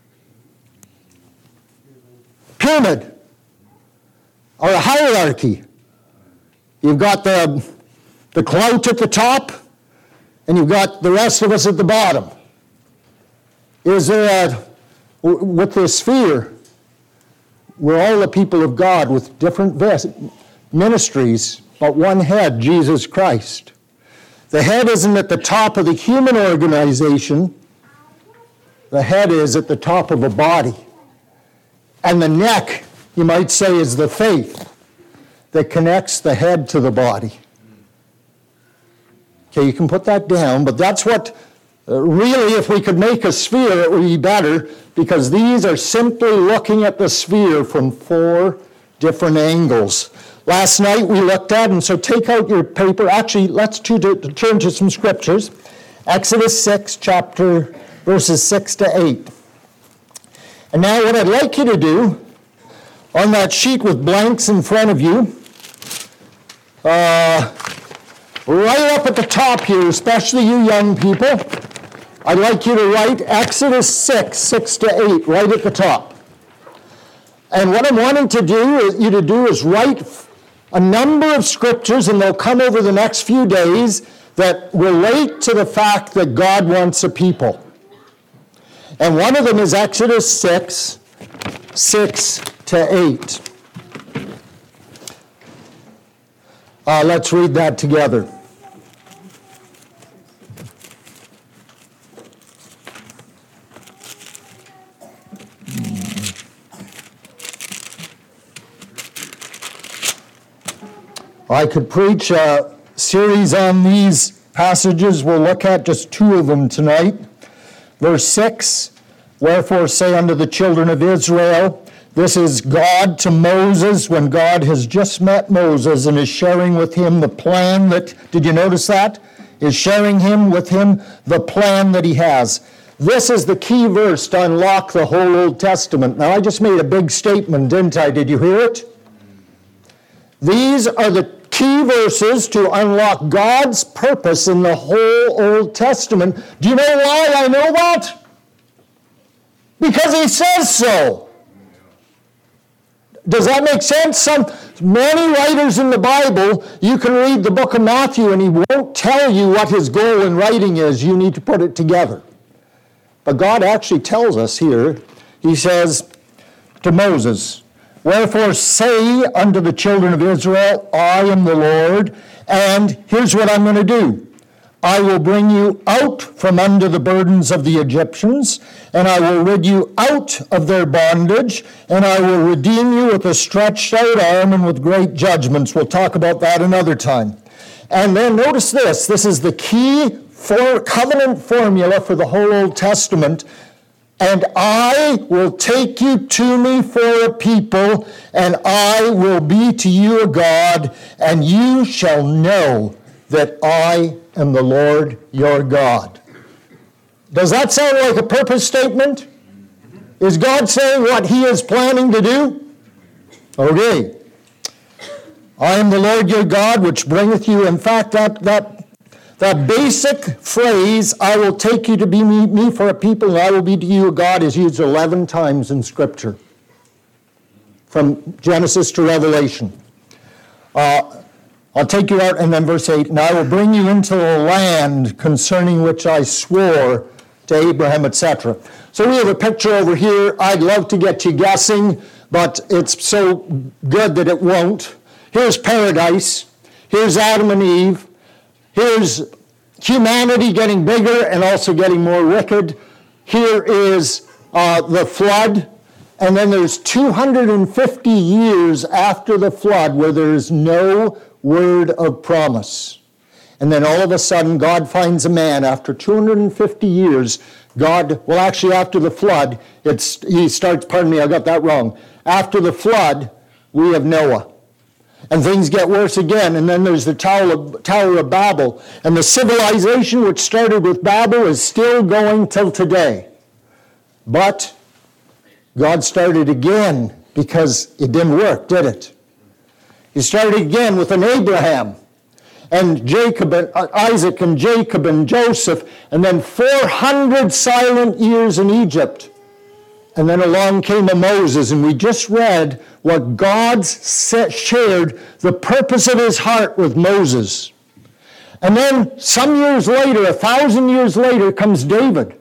Pyramid. Or a hierarchy. You've got the, the clout at the top, and you've got the rest of us at the bottom. Is there a, with the sphere, we're all the people of God with different ves- ministries, but one head, Jesus Christ. The head isn't at the top of the human organization. The head is at the top of a body. And the neck, you might say, is the faith that connects the head to the body. Okay, you can put that down, but that's what, uh, really, if we could make a sphere, it would be better, because these are simply looking at the sphere from four different angles. Last night we looked at, and so take out your paper. Actually, let's to, to, to turn to some scriptures. Exodus six, chapter verses six to eight. And now what I'd like you to do, on that sheet with blanks in front of you, uh, right up at the top here, especially you young people, I'd like you to write Exodus six, six to eight, right at the top. And what I'm wanting to do, you to do is write a number of scriptures, and they'll come over the next few days, that relate to the fact that God wants a people. And one of them is Exodus six, six to eight. Uh, let's read that together. I could preach a series on these passages. We'll look at just two of them tonight. Verse six, wherefore say unto the children of Israel, this is God to Moses when God has just met Moses and is sharing with him the plan that, did you notice that? Is sharing him with him the plan that he has. This is the key verse to unlock the whole Old Testament. Now I just made a big statement, didn't I? Did you hear it? These are the key verses to unlock God's purpose in the whole Old Testament. Do you know why I know that? Because he says so. Does that make sense? Some many writers in the Bible, you can read the book of Matthew and he won't tell you what his goal in writing is. You need to put it together. But God actually tells us here, he says to Moses, wherefore say unto the children of Israel, I am the Lord, and here's what I'm going to do. I will bring you out from under the burdens of the Egyptians, and I will rid you out of their bondage, and I will redeem you with a stretched out arm and with great judgments. We'll talk about that another time. And then notice this. This is the key for covenant formula for the whole Old Testament. And I will take you to me for a people, and I will be to you a God, and you shall know that I am the Lord your God. Does that sound like a purpose statement? Is God saying what he is planning to do? Okay. I am the Lord your God, which bringeth you. In fact, that, that That basic phrase, I will take you to be me, me for a people, and I will be to you a God, is used eleven times in Scripture, from Genesis to Revelation. Uh, I'll take you out, and then verse eight, and I will bring you into the land concerning which I swore to Abraham, et cetera. So we have a picture over here. I'd love to get you guessing, but it's so good that it won't. Here's paradise. Here's Adam and Eve. Here's humanity getting bigger and also getting more wicked. Here is uh, the flood. And then there's two hundred fifty years after the flood where there is no word of promise. And then all of a sudden God finds a man after two hundred fifty years. God, well actually after the flood, it's he starts, pardon me, I got that wrong. After the flood, we have Noah. And things get worse again, and then there's the Tower of, Tower of Babel. And the civilization which started with Babel is still going till today. But God started again because it didn't work, did it? He started again with an Abraham and Jacob and uh, Isaac and Jacob and Joseph, and then four hundred silent years in Egypt. And then along came a Moses, and we just read what God shared, the purpose of his heart with Moses. And then some years later, a thousand years later, comes David.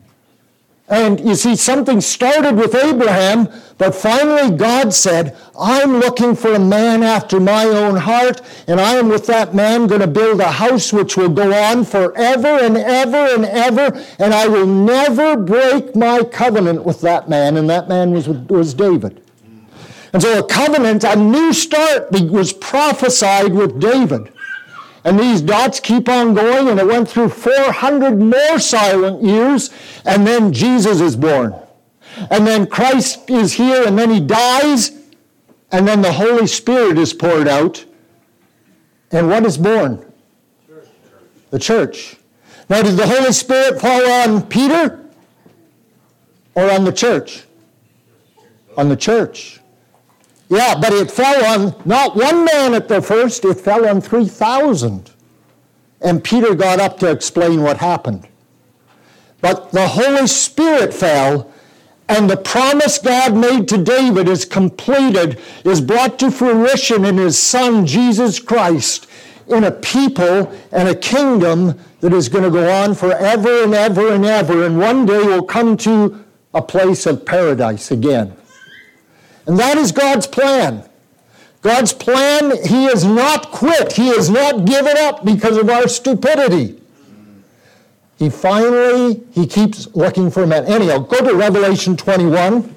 And you see, something started with Abraham, but finally God said, I'm looking for a man after my own heart, and I am with that man going to build a house which will go on forever and ever and ever, and I will never break my covenant with that man, and that man was, was David. And so a covenant, a new start, was prophesied with David. And these dots keep on going, and it went through four hundred more silent years, and then Jesus is born. And then Christ is here, and then he dies, and then the Holy Spirit is poured out. And what is born? Church. The church. Now, did the Holy Spirit fall on Peter or on the church? On the church. Yeah, but it fell on not one man at the first, it fell on three thousand. And Peter got up to explain what happened. But the Holy Spirit fell, and the promise God made to David is completed, is brought to fruition in his Son, Jesus Christ, in a people and a kingdom that is going to go on forever and ever and ever, and one day will come to a place of paradise again. And that is God's plan. God's plan, He has not quit. He has not given up because of our stupidity. He finally, He keeps looking for a man. Anyhow, go to Revelation twenty-one.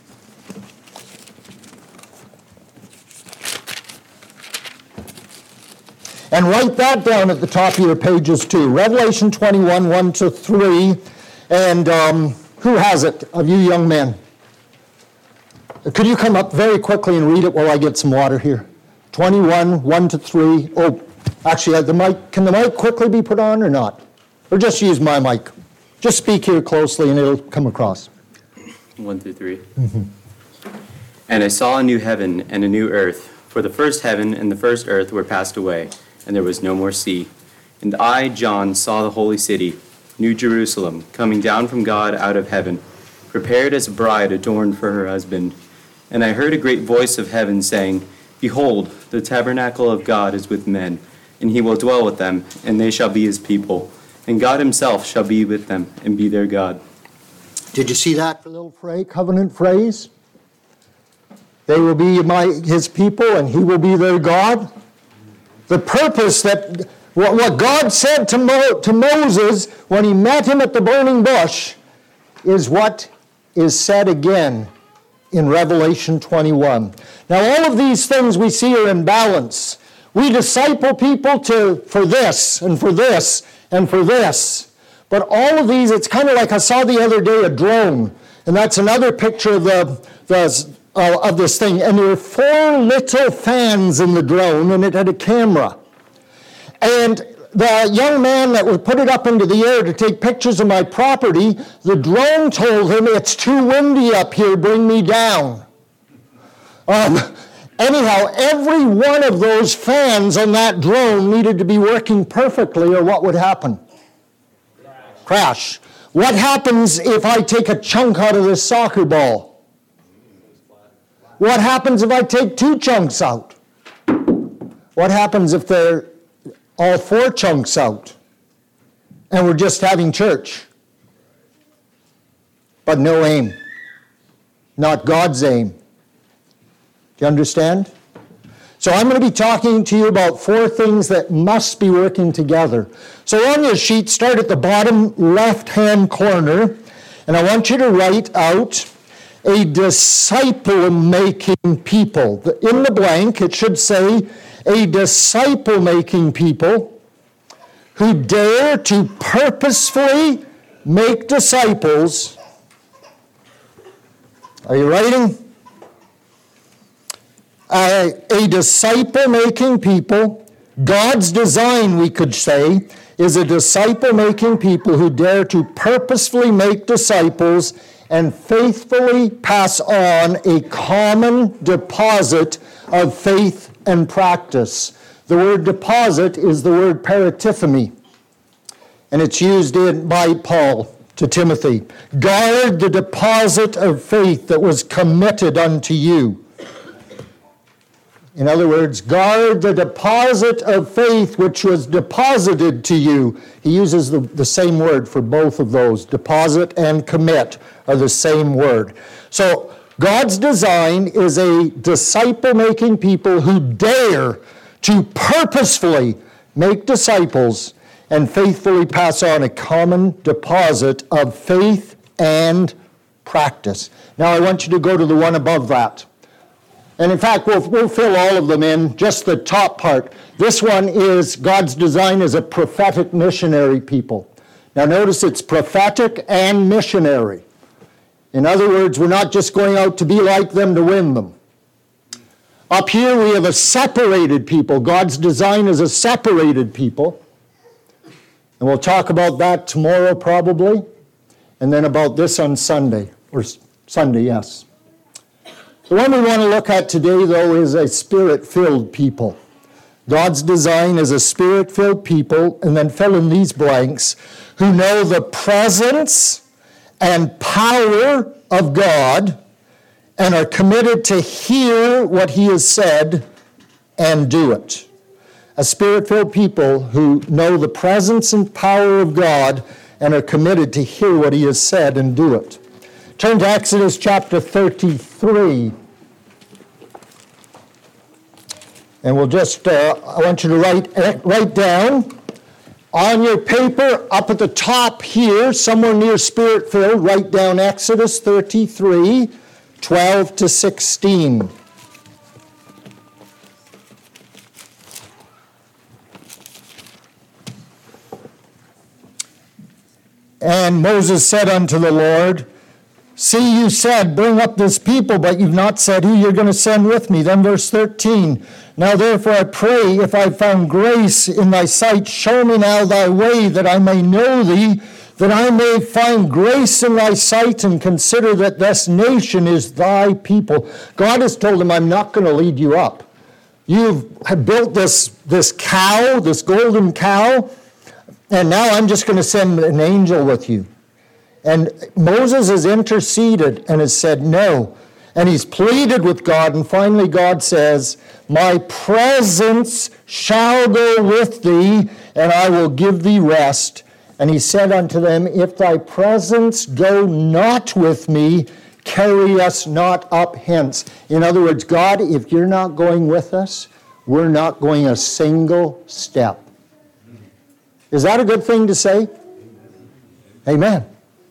And write that down at the top of your pages too. Revelation twenty-one, one to three. And um, who has it of you young men? Could you come up very quickly and read it while I get some water here? twenty-one, one to three. Oh, actually, the mic, can the mic quickly be put on or not? Or just use my mic? Just speak here closely and it'll come across. one through three. Mm-hmm. And I saw a new heaven and a new earth, for the first heaven and the first earth were passed away, and there was no more sea. And I, John, saw the holy city, New Jerusalem, coming down from God out of heaven, prepared as a bride adorned for her husband. And I heard a great voice of heaven saying, Behold, the tabernacle of God is with men, and he will dwell with them, and they shall be his people. And God himself shall be with them, and be their God. Did you see that little phrase, covenant phrase? They will be my his people, and he will be their God. The purpose that, what, what God said to, Mo, to Moses when he met him at the burning bush is what is said again in Revelation twenty-one. Now, all of these things we see are in balance. We disciple people to for this and for this and for this. But all of these, it's kind of like I saw the other day a drone, and that's another picture of the, the uh, of this thing. And there were four little fans in the drone, and it had a camera. And the young man that would put it up into the air to take pictures of my property, the drone told him, it's too windy up here, bring me down. Um, anyhow, every one of those fans on that drone needed to be working perfectly, or what would happen? Crash. Crash. What happens if I take a chunk out of this soccer ball? What happens if I take two chunks out? What happens if they're all four chunks out, and we're just having church, but no aim, not God's aim? Do you understand? So I'm going to be talking to you about four things that must be working together. So on your sheet, start at the bottom left-hand corner, and I want you to write out a disciple-making people. In the blank, it should say, a disciple-making people who dare to purposefully make disciples. Are you writing? Uh, a disciple-making people, God's design, we could say, is a disciple-making people who dare to purposefully make disciples and faithfully pass on a common deposit of faith and practice. The word deposit is the word paratyphemy, and it's used in, by Paul to Timothy. Guard the deposit of faith that was committed unto you. In other words, guard the deposit of faith which was deposited to you. He uses the, the same word for both of those. Deposit and commit are the same word. So God's design is a disciple-making people who dare to purposefully make disciples and faithfully pass on a common deposit of faith and practice. Now I want you to go to the one above that. And in fact, we'll, we'll fill all of them in, just the top part. This one is God's design as a prophetic missionary people. Now notice it's prophetic and missionary. In other words, we're not just going out to be like them to win them. Up here we have a separated people. God's design is a separated people. And we'll talk about that tomorrow probably. And then about this on Sunday. Or Sunday, yes. The one we want to look at today, though, is a spirit-filled people. God's design is a spirit-filled people, and then fill in these blanks, who know the presence and power of God and are committed to hear what he has said and do it. A spirit-filled people who know the presence and power of God and are committed to hear what he has said and do it. Turn to Exodus chapter thirty-three. And we'll just, uh, I want you to write, write down on your paper up at the top here, somewhere near Spirit-filled, write down Exodus thirty-three, twelve to sixteen. And Moses said unto the Lord, see, you said, bring up this people, but you've not said who you're going to send with me. Then verse thirteen, now therefore I pray, if I found grace in thy sight, show me now thy way, that I may know thee, that I may find grace in thy sight, and consider that this nation is thy people. God has told him, I'm not going to lead you up. You've built this, this cow, this golden cow, and now I'm just going to send an angel with you. And Moses has interceded and has said no. And he's pleaded with God, and finally God says, my presence shall go with thee, and I will give thee rest. And he said unto them, if thy presence go not with me, carry us not up hence. In other words, God, if you're not going with us, we're not going a single step. Is that a good thing to say? Amen.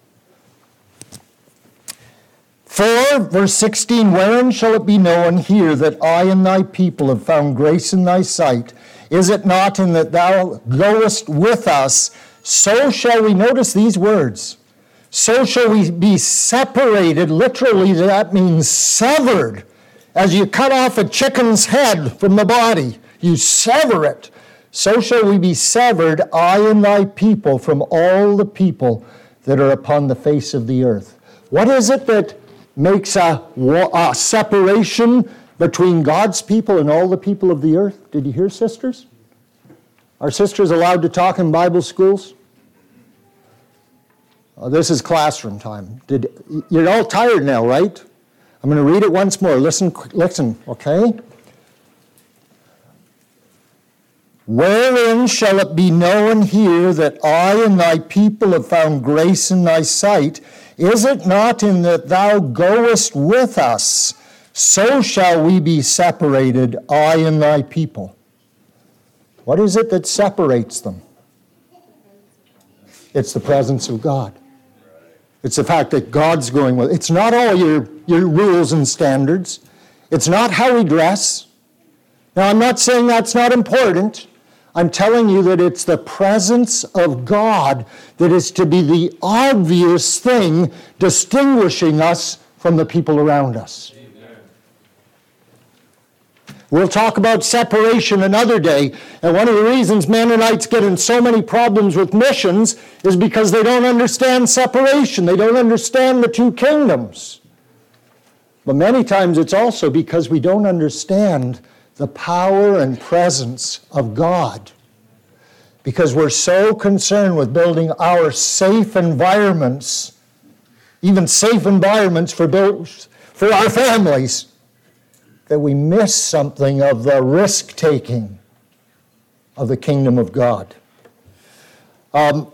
For, verse sixteen, wherein shall it be known here that I and thy people have found grace in thy sight? Is it not in that thou goest with us? So shall we, notice these words, so shall we be separated. Literally, that means severed. As you cut off a chicken's head from the body, you sever it. So shall we be severed, I and thy people, from all the people that are upon the face of the earth. What is it that makes a, a separation between God's people and all the people of the earth? Did you hear, sisters? Are sisters allowed to talk in Bible schools? Oh, this is classroom time. Did, you're all tired now, right? I'm going to read it once more. Listen, listen, okay? Wherein shall it be known here that I and thy people have found grace in thy sight? Is it not in that thou goest with us? So shall we be separated, I and thy people. What is it that separates them? It's the presence of God. It's the fact that God's going with. It's not all your, your rules and standards. It's not how we dress. Now, I'm not saying that's not important. I'm telling you that it's the presence of God that is to be the obvious thing distinguishing us from the people around us. Amen. We'll talk about separation another day. And one of the reasons Mennonites get in so many problems with missions is because they don't understand separation. They don't understand the two kingdoms. But many times it's also because we don't understand the power and presence of God. Because we're so concerned with building our safe environments, even safe environments for, build, for our families, that we miss something of the risk-taking of the kingdom of God. Um,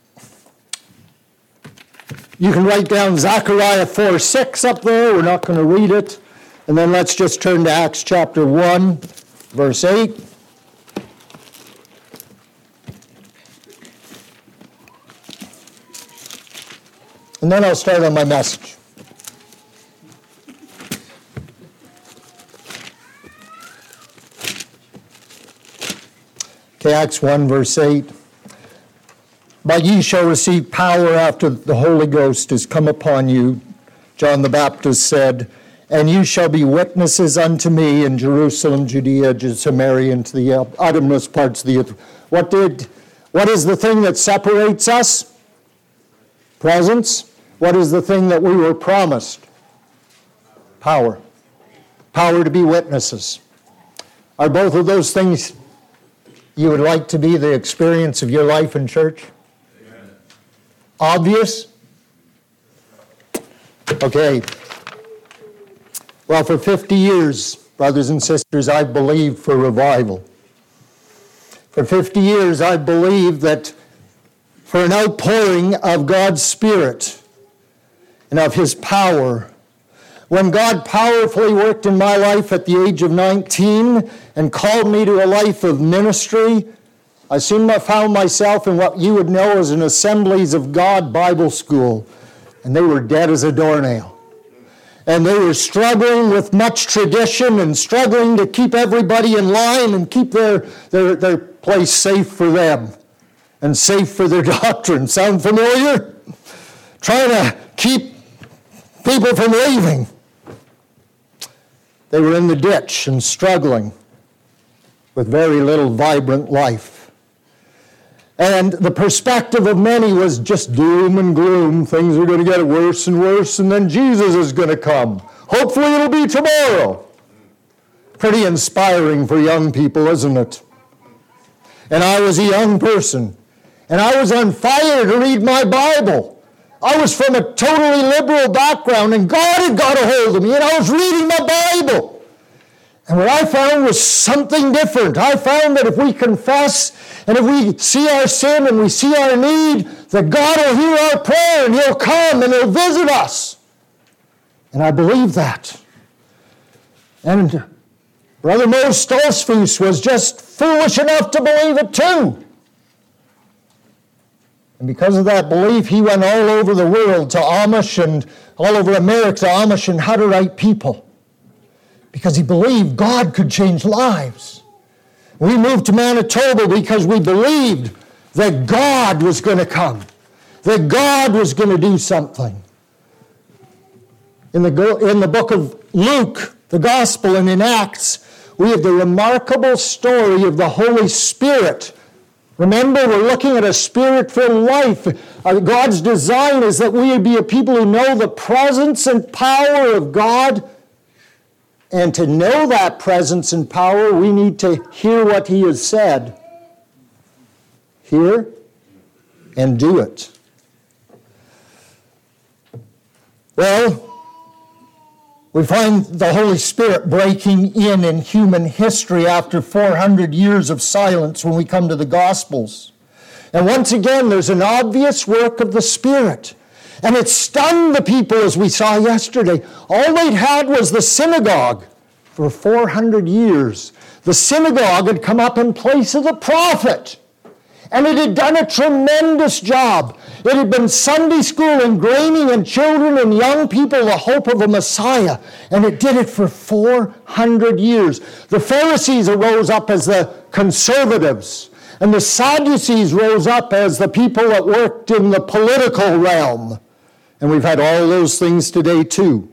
you can write down Zechariah four six up there. We're not going to read it. And then let's just turn to Acts chapter one, verse eight. And then I'll start on my message. Okay, Acts one, verse eight. But ye shall receive power after the Holy Ghost is come upon you, John the Baptist said, And you shall be witnesses unto me in Jerusalem, Judea, Samaria, and to the uttermost parts of the earth. What did, what is the thing that separates us? Presence. What is the thing that we were promised? Power. Power to be witnesses. Are both of those things you would like to be the experience of your life in church? Amen. Obvious? Okay. Well, for fifty years, brothers and sisters, I've believed for revival. For fifty years, I've believed that for an outpouring of God's Spirit and of His power. When God powerfully worked in my life at the age of nineteen and called me to a life of ministry, I soon found myself in what you would know as an Assemblies of God Bible school, and they were dead as a doornail. And they were struggling with much tradition and struggling to keep everybody in line and keep their, their, their place safe for them and safe for their doctrine. Sound familiar? Trying to keep people from leaving. They were in the ditch and struggling with very little vibrant life. And the perspective of many was just doom and gloom. Things are going to get worse and worse, and then Jesus is going to come. Hopefully it'll be tomorrow. Pretty inspiring for young people, isn't it? And I was a young person, and I was on fire to read my Bible. I was from a totally liberal background, and God had got a hold of me, and I was reading my Bible. And what I found was something different. I found that if we confess and if we see our sin and we see our need, that God will hear our prayer and He'll come and He'll visit us. And I believe that. And Brother Mo Stoltzfus was just foolish enough to believe it too. And because of that belief, he went all over the world to Amish and all over America to Amish and Hutterite people. Because he believed God could change lives. We moved to Manitoba because we believed that God was going to come, that God was going to do something. In the, in the book of Luke, the Gospel, and in Acts, we have the remarkable story of the Holy Spirit. Remember, we're looking at a Spirit-filled life. Uh, God's design is that we would be a people who know the presence and power of God. And to know that presence and power, we need to hear what He has said. Hear and do it. Well, we find the Holy Spirit breaking in in human history after four hundred years of silence when we come to the Gospels. And once again, there's an obvious work of the Spirit. And it stunned the people, as we saw yesterday. All they'd had was the synagogue for four hundred years. The synagogue had come up in place of the prophet. And it had done a tremendous job. It had been Sunday school ingraining in children and young people the hope of a Messiah. And it did it for four hundred years. The Pharisees arose up as the conservatives. And the Sadducees rose up as the people that worked in the political realm. And we've had all those things today too.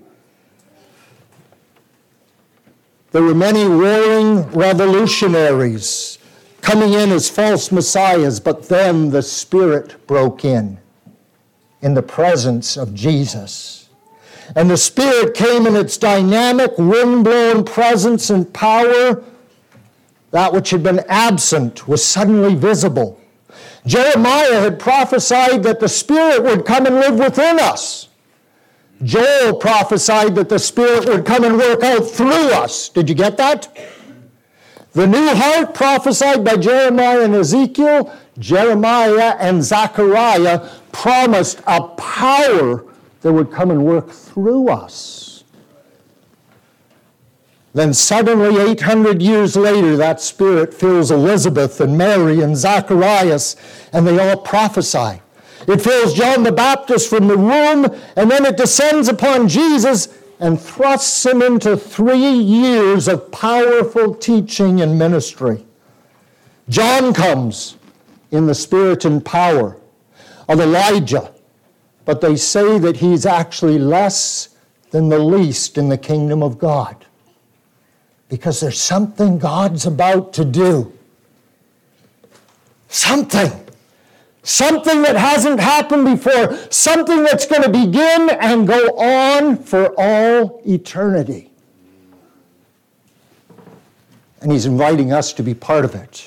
There were many warring revolutionaries coming in as false messiahs, but then the Spirit broke in, in the presence of Jesus. And the Spirit came in its dynamic, wind-blown presence and power. That which had been absent was suddenly visible. Jeremiah had prophesied that the Spirit would come and live within us. Joel prophesied that the Spirit would come and work out through us. Did you get that? The new heart prophesied by Jeremiah and Ezekiel, Jeremiah and Zechariah promised a power that would come and work through us. Then suddenly, eight hundred years later, that Spirit fills Elizabeth and Mary and Zacharias, and they all prophesy. It fills John the Baptist from the womb, and then it descends upon Jesus and thrusts him into three years of powerful teaching and ministry. John comes in the spirit and power of Elijah, but they say that he's actually less than the least in the kingdom of God. Because there's something God's about to do. Something. Something that hasn't happened before. Something that's going to begin and go on for all eternity. And He's inviting us to be part of it.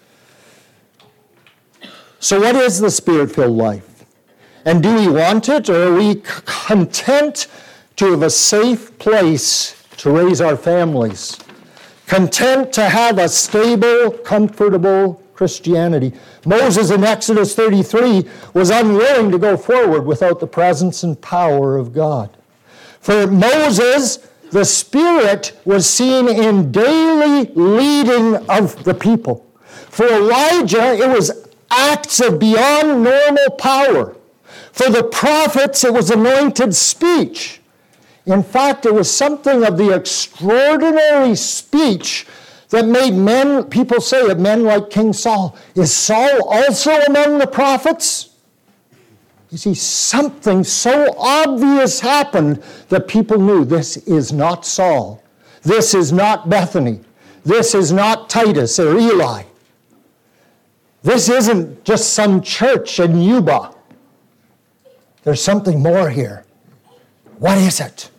So what is the Spirit-filled life? And do we want it, or are we content to have a safe place to raise our families? Content to have a stable, comfortable Christianity. Moses in Exodus thirty-three was unwilling to go forward without the presence and power of God. For Moses, the Spirit was seen in daily leading of the people. For Elijah, it was acts of beyond normal power. For the prophets, it was anointed speech. In fact, it was something of the extraordinary speech that made men, people say of men like King Saul. Is Saul also among the prophets? You see, something so obvious happened that people knew this is not Saul. This is not Bethany. This is not Titus or Eli. This isn't just some church in Yuba. There's something more here. What is it?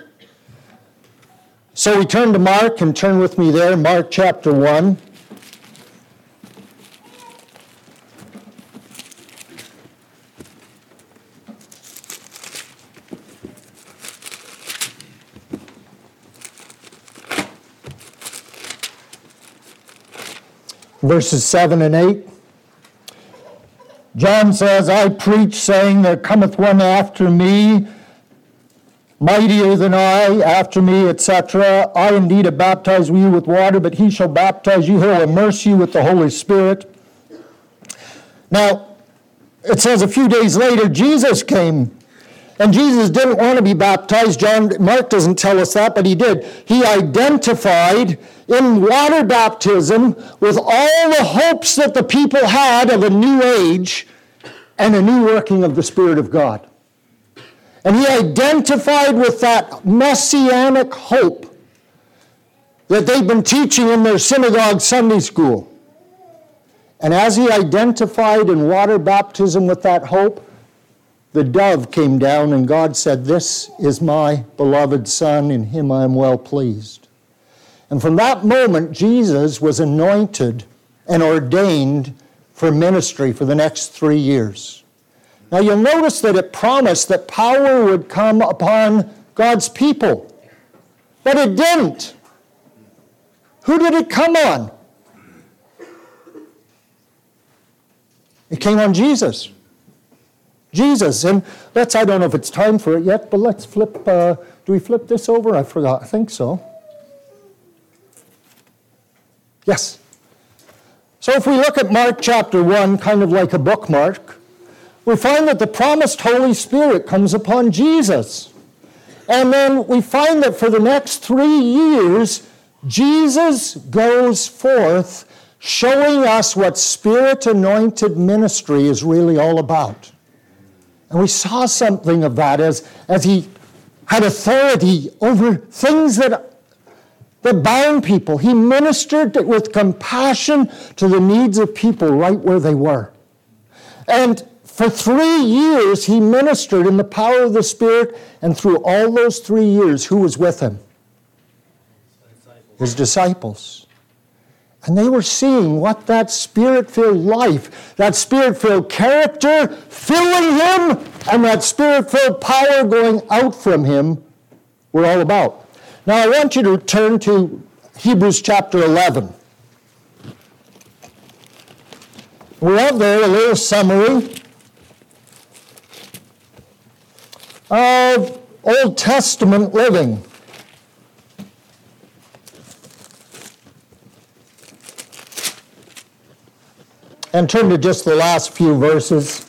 So we turn to Mark, and turn with me there, Mark chapter one. Verses seven and eight. John says, I preach, saying, there cometh one after me, mightier than I, after me, et cetera. I indeed have baptized you with water, but he shall baptize you, he will immerse you with the Holy Spirit. Now, it says a few days later, Jesus came, and Jesus didn't want to be baptized. John, Mark doesn't tell us that, but he did. He identified in water baptism with all the hopes that the people had of a new age and a new working of the Spirit of God. And he identified with that messianic hope that they've been teaching in their synagogue Sunday school. And as he identified in water baptism with that hope, the dove came down and God said, this is my beloved Son, in him I am well pleased. And from that moment, Jesus was anointed and ordained for ministry for the next three years. Now you'll notice that it promised that power would come upon God's people. But it didn't. Who did it come on? It came on Jesus. Jesus. And let's, I don't know if it's time for it yet, but let's flip, uh, do we flip this over? I forgot. I think so. Yes. So if we look at Mark chapter one, kind of like a bookmark, we find that the promised Holy Spirit comes upon Jesus. And then we find that for the next three years, Jesus goes forth showing us what Spirit-anointed ministry is really all about. And we saw something of that as, as he had authority over things that, that bound people. He ministered with compassion to the needs of people right where they were. And for three years, he ministered in the power of the Spirit, and through all those three years, who was with him? His disciples. And they were seeing what that Spirit-filled life, that Spirit-filled character filling him, and that Spirit-filled power going out from him were all about. Now I want you to turn to Hebrews chapter eleven. We have there a little summary of Old Testament living. And turn to just the last few verses.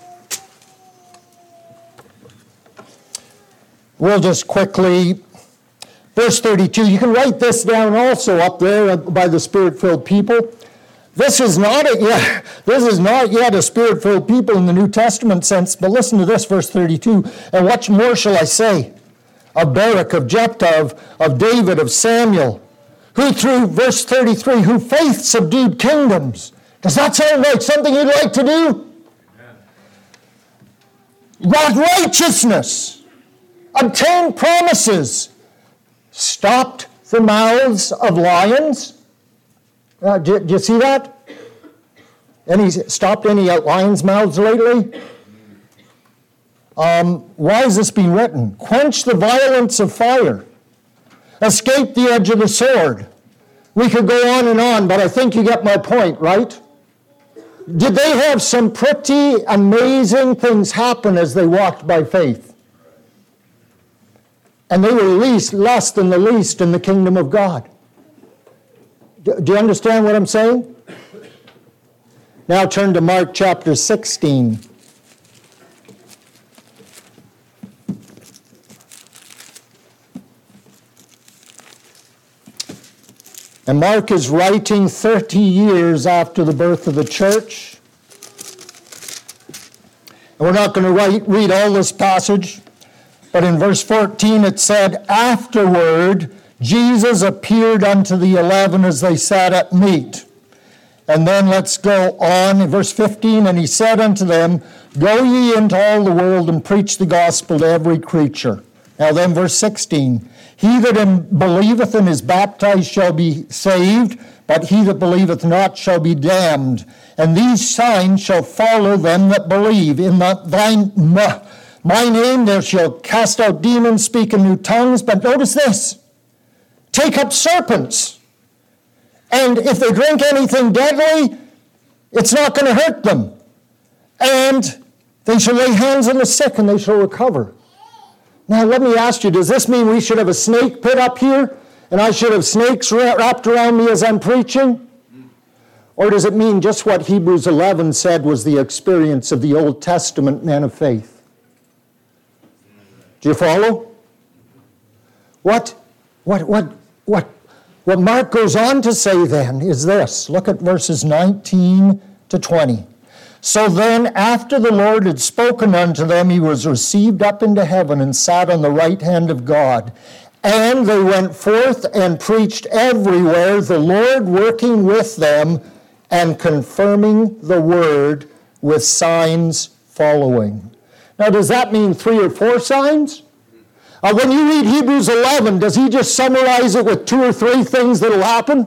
We'll just quickly, verse thirty-two, you can write this down also up there by the Spirit-filled people. This is not a, yeah, this is not yet a Spirit-filled people in the New Testament sense, but listen to this, verse thirty-two. And what more shall I say? of Barak, of Jephthah, of, of David, of Samuel, who through, verse thirty-three, who faith subdued kingdoms. Does that sound like something you'd like to do? Wrought righteousness, obtained promises, stopped the mouths of lions. Uh, do, do you see that? Any stopped any lions' mouths lately? Um, why has this been written? Quench the violence of fire. Escape the edge of the sword. We could go on and on, but I think you get my point, right? Did they have some pretty amazing things happen as they walked by faith? And they were least, less than the least in the kingdom of God. Do, do you understand what I'm saying? Now turn to Mark chapter sixteen. And Mark is writing thirty years after the birth of the church. And we're not going to write, read all this passage, but in verse fourteen it said, afterward Jesus appeared unto the eleven as they sat at meat. And then let's go on in verse fifteen, and he said unto them, go ye into all the world and preach the gospel to every creature. Now then verse sixteen, he that believeth and is baptized shall be saved, but he that believeth not shall be damned. And these signs shall follow them that believe. In the, thine, my name they shall cast out demons, speak in new tongues. But notice this, take up serpents. And if they drink anything deadly, it's not going to hurt them. And they shall lay hands on the sick and they shall recover. Now, let me ask you, does this mean we should have a snake pit up here and I should have snakes wrapped around me as I'm preaching? Or does it mean just what Hebrews eleven said was the experience of the Old Testament men of faith? Do you follow? What, what, what, what, what Mark goes on to say then is this. Look at verses nineteen to twenty. So then, after the Lord had spoken unto them, he was received up into heaven and sat on the right hand of God. And they went forth and preached everywhere, the Lord working with them and confirming the word with signs following. Now, does that mean three or four signs? Uh, when you read Hebrews eleven, does he just summarize it with two or three things that will happen?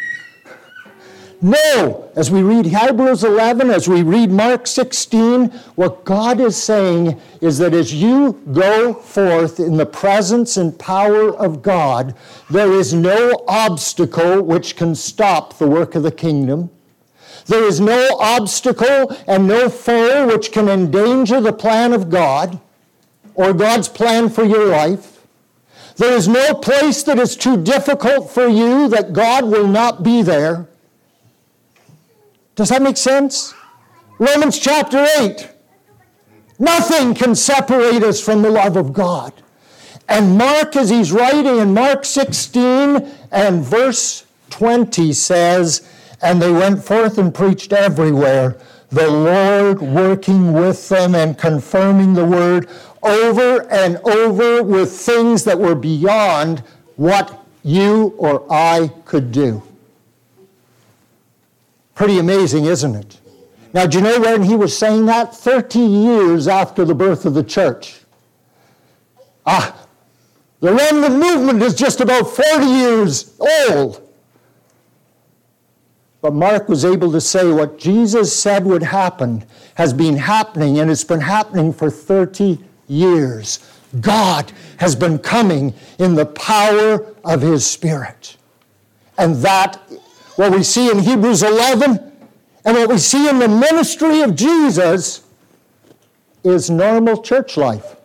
No, as we read Hebrews eleven, as we read Mark sixteen, what God is saying is that as you go forth in the presence and power of God, there is no obstacle which can stop the work of the kingdom. There is no obstacle and no foe which can endanger the plan of God or God's plan for your life. There is no place that is too difficult for you that God will not be there. Does that make sense? Romans chapter eight. Nothing can separate us from the love of God. And Mark, as he's writing in Mark sixteen and verse twenty says, and they went forth and preached everywhere, the Lord working with them and confirming the word over and over with things that were beyond what you or I could do. Pretty amazing, isn't it? Now, do you know when he was saying that? thirty years after the birth of the church. Ah, the remnant movement is just about forty years old. But Mark was able to say what Jesus said would happen has been happening, and it's been happening for thirty years. God has been coming in the power of his Spirit. And that, what we see in Hebrews eleven, and what we see in the ministry of Jesus, is normal church life.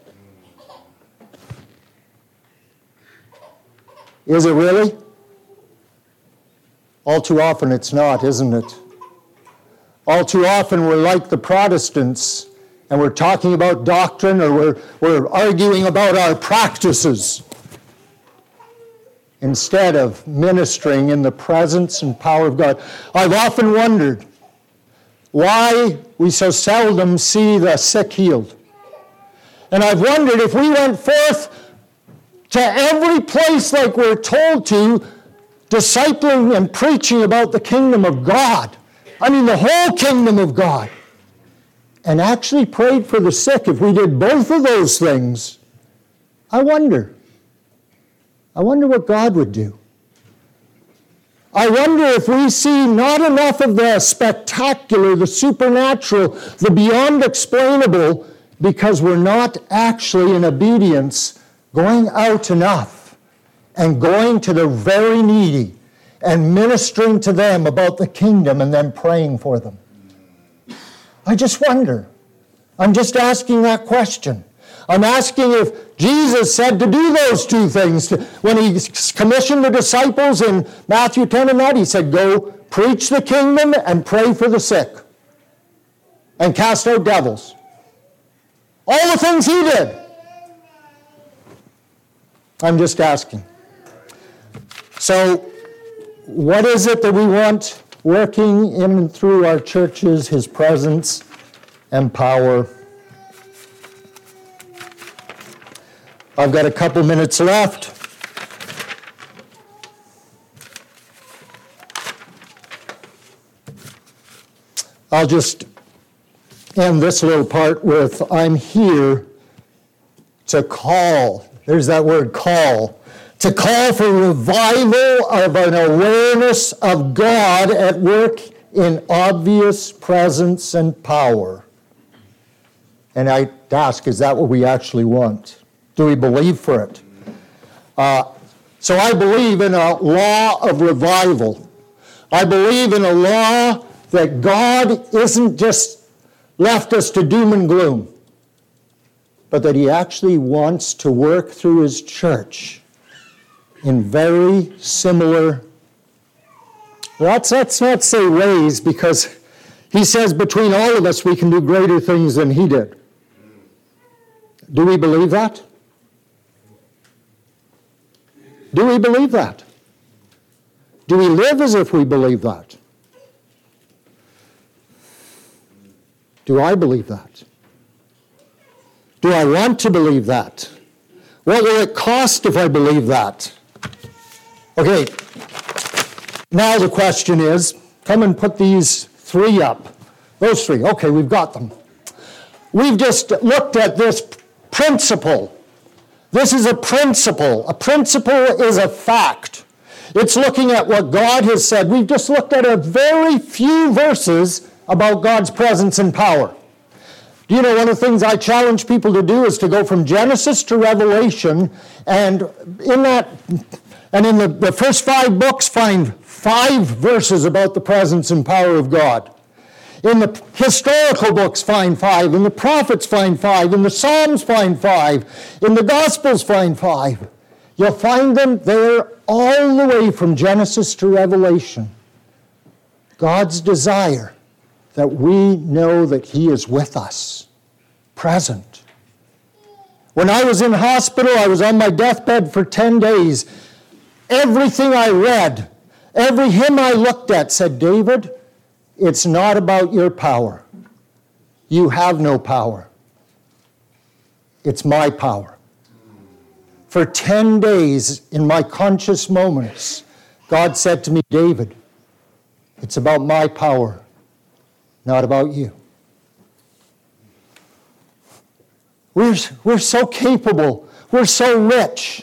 Is it really? All too often it's not, isn't it? All too often we're like the Protestants, and we're talking about doctrine, or we're, we're arguing about our practices, instead of ministering in the presence and power of God. I've often wondered why we so seldom see the sick healed. And I've wondered if we went forth to every place like we're told to, discipling and preaching about the kingdom of God. I mean, the whole kingdom of God. And actually prayed for the sick. If we did both of those things, I wonder. I wonder what God would do. I wonder if we see not enough of the spectacular, the supernatural, the beyond explainable, because we're not actually in obedience going out enough and going to the very needy and ministering to them about the kingdom and then praying for them. I just wonder. I'm just asking that question. I'm asking if Jesus said to do those two things. When he commissioned the disciples in Matthew ten and that, he said, go preach the kingdom and pray for the sick and cast out devils. All the things he did. I'm just asking. So, what is it that we want working in and through our churches, his presence and power? I've got a couple minutes left. I'll just end this little part with, I'm here to call. There's that word, call. To call for revival of an awareness of God at work in obvious presence and power. And I ask, is that what we actually want? Do we believe for it? Uh, so I believe in a law of revival. I believe in a law that God isn't just left us to doom and gloom, but that he actually wants to work through his church in very similar, let's, let's not say ways, because he says between all of us we can do greater things than he did. Do we believe that? Do we believe that? Do we live as if we believe that? Do I believe that? Do I want to believe that? What will it cost if I believe that? Okay, now the question is, come and put these three up. Those three, okay, we've got them. We've just looked at this principle. This is a principle. A principle is a fact. It's looking at what God has said. We've just looked at a very few verses about God's presence and power. Do you know one of the things I challenge people to do is to go from Genesis to Revelation, and in that, and in the, the first five books find five verses about the presence and power of God. In the historical books find five, in the prophets find five, in the Psalms find five, in the Gospels find five. You'll find them there all the way from Genesis to Revelation. God's desire that we know that he is with us, present. When I was in hospital, I was on my deathbed for ten days. Everything I read, every hymn I looked at said, David, it's not about your power. You have no power. It's my power. For ten days in my conscious moments, God said to me, David, it's about my power, not about you. We're, we're so capable. We're so rich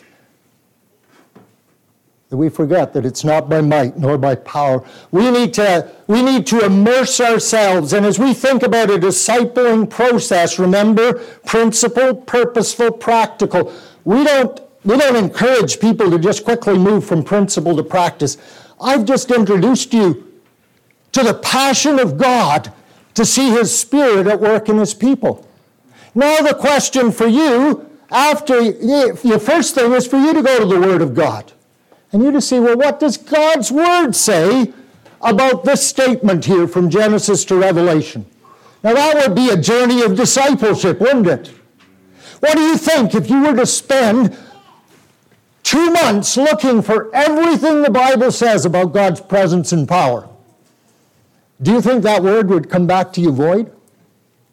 that we forget that it's not by might nor by power. We need to, we need to immerse ourselves. And as we think about a discipling process, remember, principle, purposeful, practical. We don't, we don't encourage people to just quickly move from principle to practice. I've just introduced you to the passion of God to see his Spirit at work in his people. Now the question for you, after your first thing is for you to go to the Word of God. And you to see, well, what does God's Word say about this statement here from Genesis to Revelation? Now that would be a journey of discipleship, wouldn't it? What do you think if you were to spend two months looking for everything the Bible says about God's presence and power? Do you think that word would come back to you void?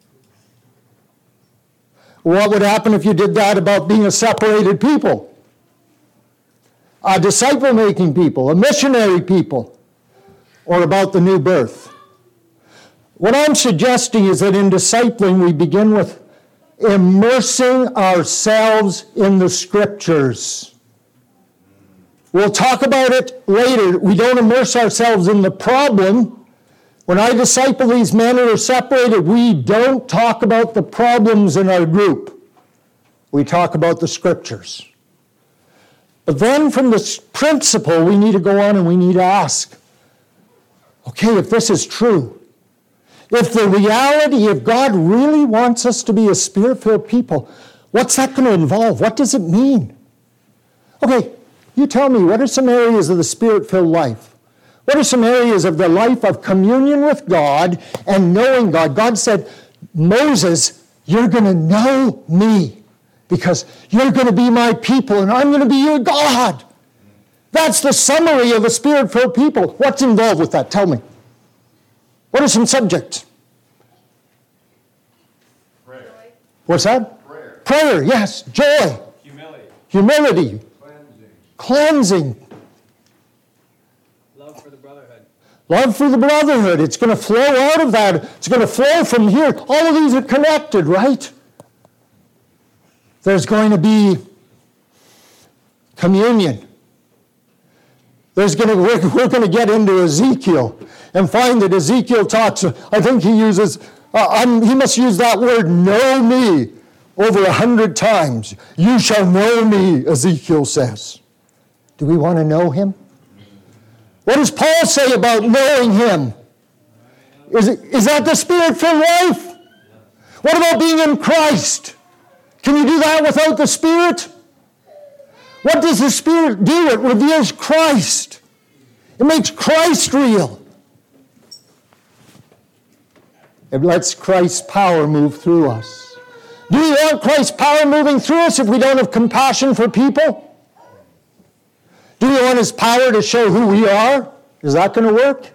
What would happen if you did that about being a separated people? a disciple-making people, a missionary people, or about the new birth? What I'm suggesting is that in discipling, we begin with immersing ourselves in the Scriptures. We'll talk about it later. We don't immerse ourselves in the problem. When I disciple these men who are separated, we don't talk about the problems in our group. We talk about the Scriptures. But then from this principle, we need to go on and we need to ask, okay, if this is true, if the reality, if God really wants us to be a Spirit-filled people, what's that going to involve? What does it mean? Okay, you tell me, what are some areas of the Spirit-filled life? What are some areas of the life of communion with God and knowing God? God said, Moses, you're going to know me because you're going to be my people and I'm going to be your God. That's the summary of a Spirit-filled people. What's involved with that? Tell me. What are some subjects? Prayer. What's that? Prayer. Prayer, yes. Joy. Humility. Humility. Cleansing. Cleansing. Love for the brotherhood. Love for the brotherhood. It's going to flow out of that. It's going to flow from here. All of these are connected, right? There's going to be communion. There's going to, we're, we're going to get into Ezekiel and find that Ezekiel talks, I think he uses, uh, I'm, he must use that word, know me, over a hundred times. You shall know me, Ezekiel says. Do we want to know him? What does Paul say about knowing him? Is, it, is that the Spirit-filled life? What about being in Christ? Can you do that without the Spirit? What does the Spirit do? It reveals Christ. It makes Christ real. It lets Christ's power move through us. Do we want Christ's power moving through us if we don't have compassion for people? Do we want His power to show who we are? Is that going to work?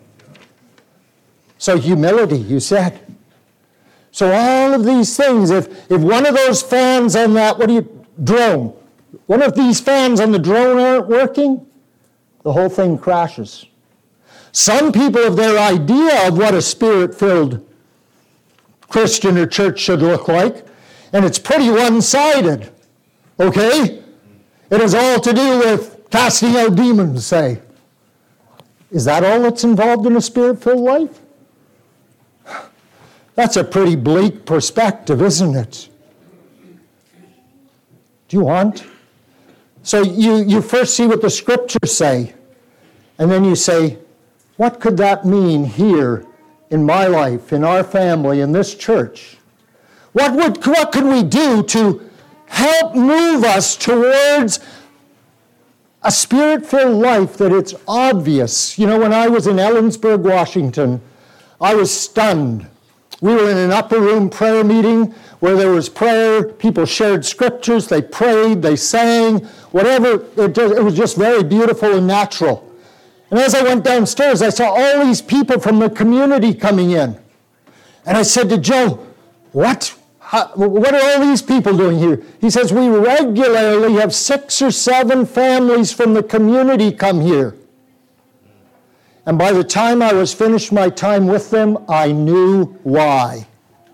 So humility, you said. So all of these things, if, if one of those fans on that, what do you, drone, one of these fans on the drone aren't working, the whole thing crashes. Some people have their idea of what a Spirit-filled Christian or church should look like, and it's pretty one-sided, okay? It has all to do with casting out demons, say. Is that all that's involved in a Spirit-filled life? That's a pretty bleak perspective, isn't it? Do you want? So you, you first see what the Scriptures say, and then you say, what could that mean here in my life, in our family, in this church? What would, what could we do to help move us towards a Spirit-filled life that it's obvious? You know, when I was in Ellensburg, Washington, I was stunned. We were in an upper room prayer meeting where there was prayer, people shared scriptures, they prayed, they sang, whatever. It, just, it was just very beautiful and natural. And as I went downstairs, I saw all these people from the community coming in. And I said to Joe, what? How, what are all these people doing here? He says, we regularly have six or seven families from the community come here. And by the time I was finished my time with them, I knew why.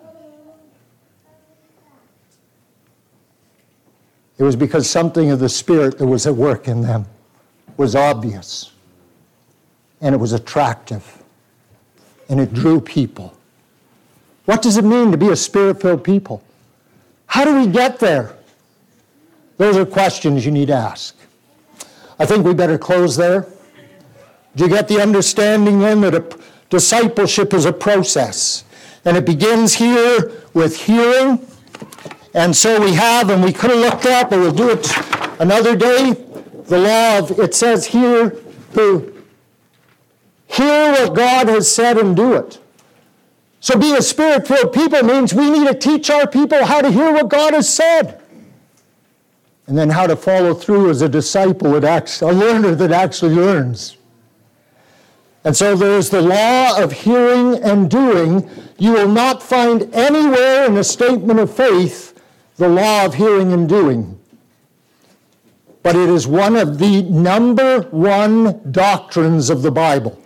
It was because something of the Spirit that was at work in them was obvious. And it was attractive. And it drew people. What does it mean to be a Spirit-filled people? How do we get there? Those are questions you need to ask. I think we better close there. Do you get the understanding then that a discipleship is a process? And it begins here with hearing. And so we have, and we could have looked at, but we'll do it another day, the law of, it says here, to hear what God has said and do it. So being a Spirit-filled people means we need to teach our people how to hear what God has said. And then how to follow through as a disciple, that acts, a learner that actually learns. And so there's the law of hearing and doing. You will not find anywhere in the statement of faith the law of hearing and doing. but it is one of the number one doctrines of the Bible.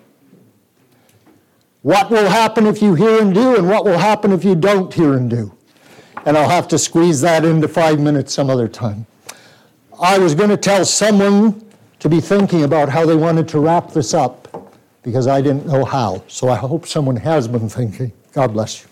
What will happen if you hear and do, and what will happen if you don't hear and do? And I'll have to squeeze that into five minutes some other time. I was going to tell someone to be thinking about how they wanted to wrap this up, because I didn't know how. So I hope someone has been thinking. God bless you.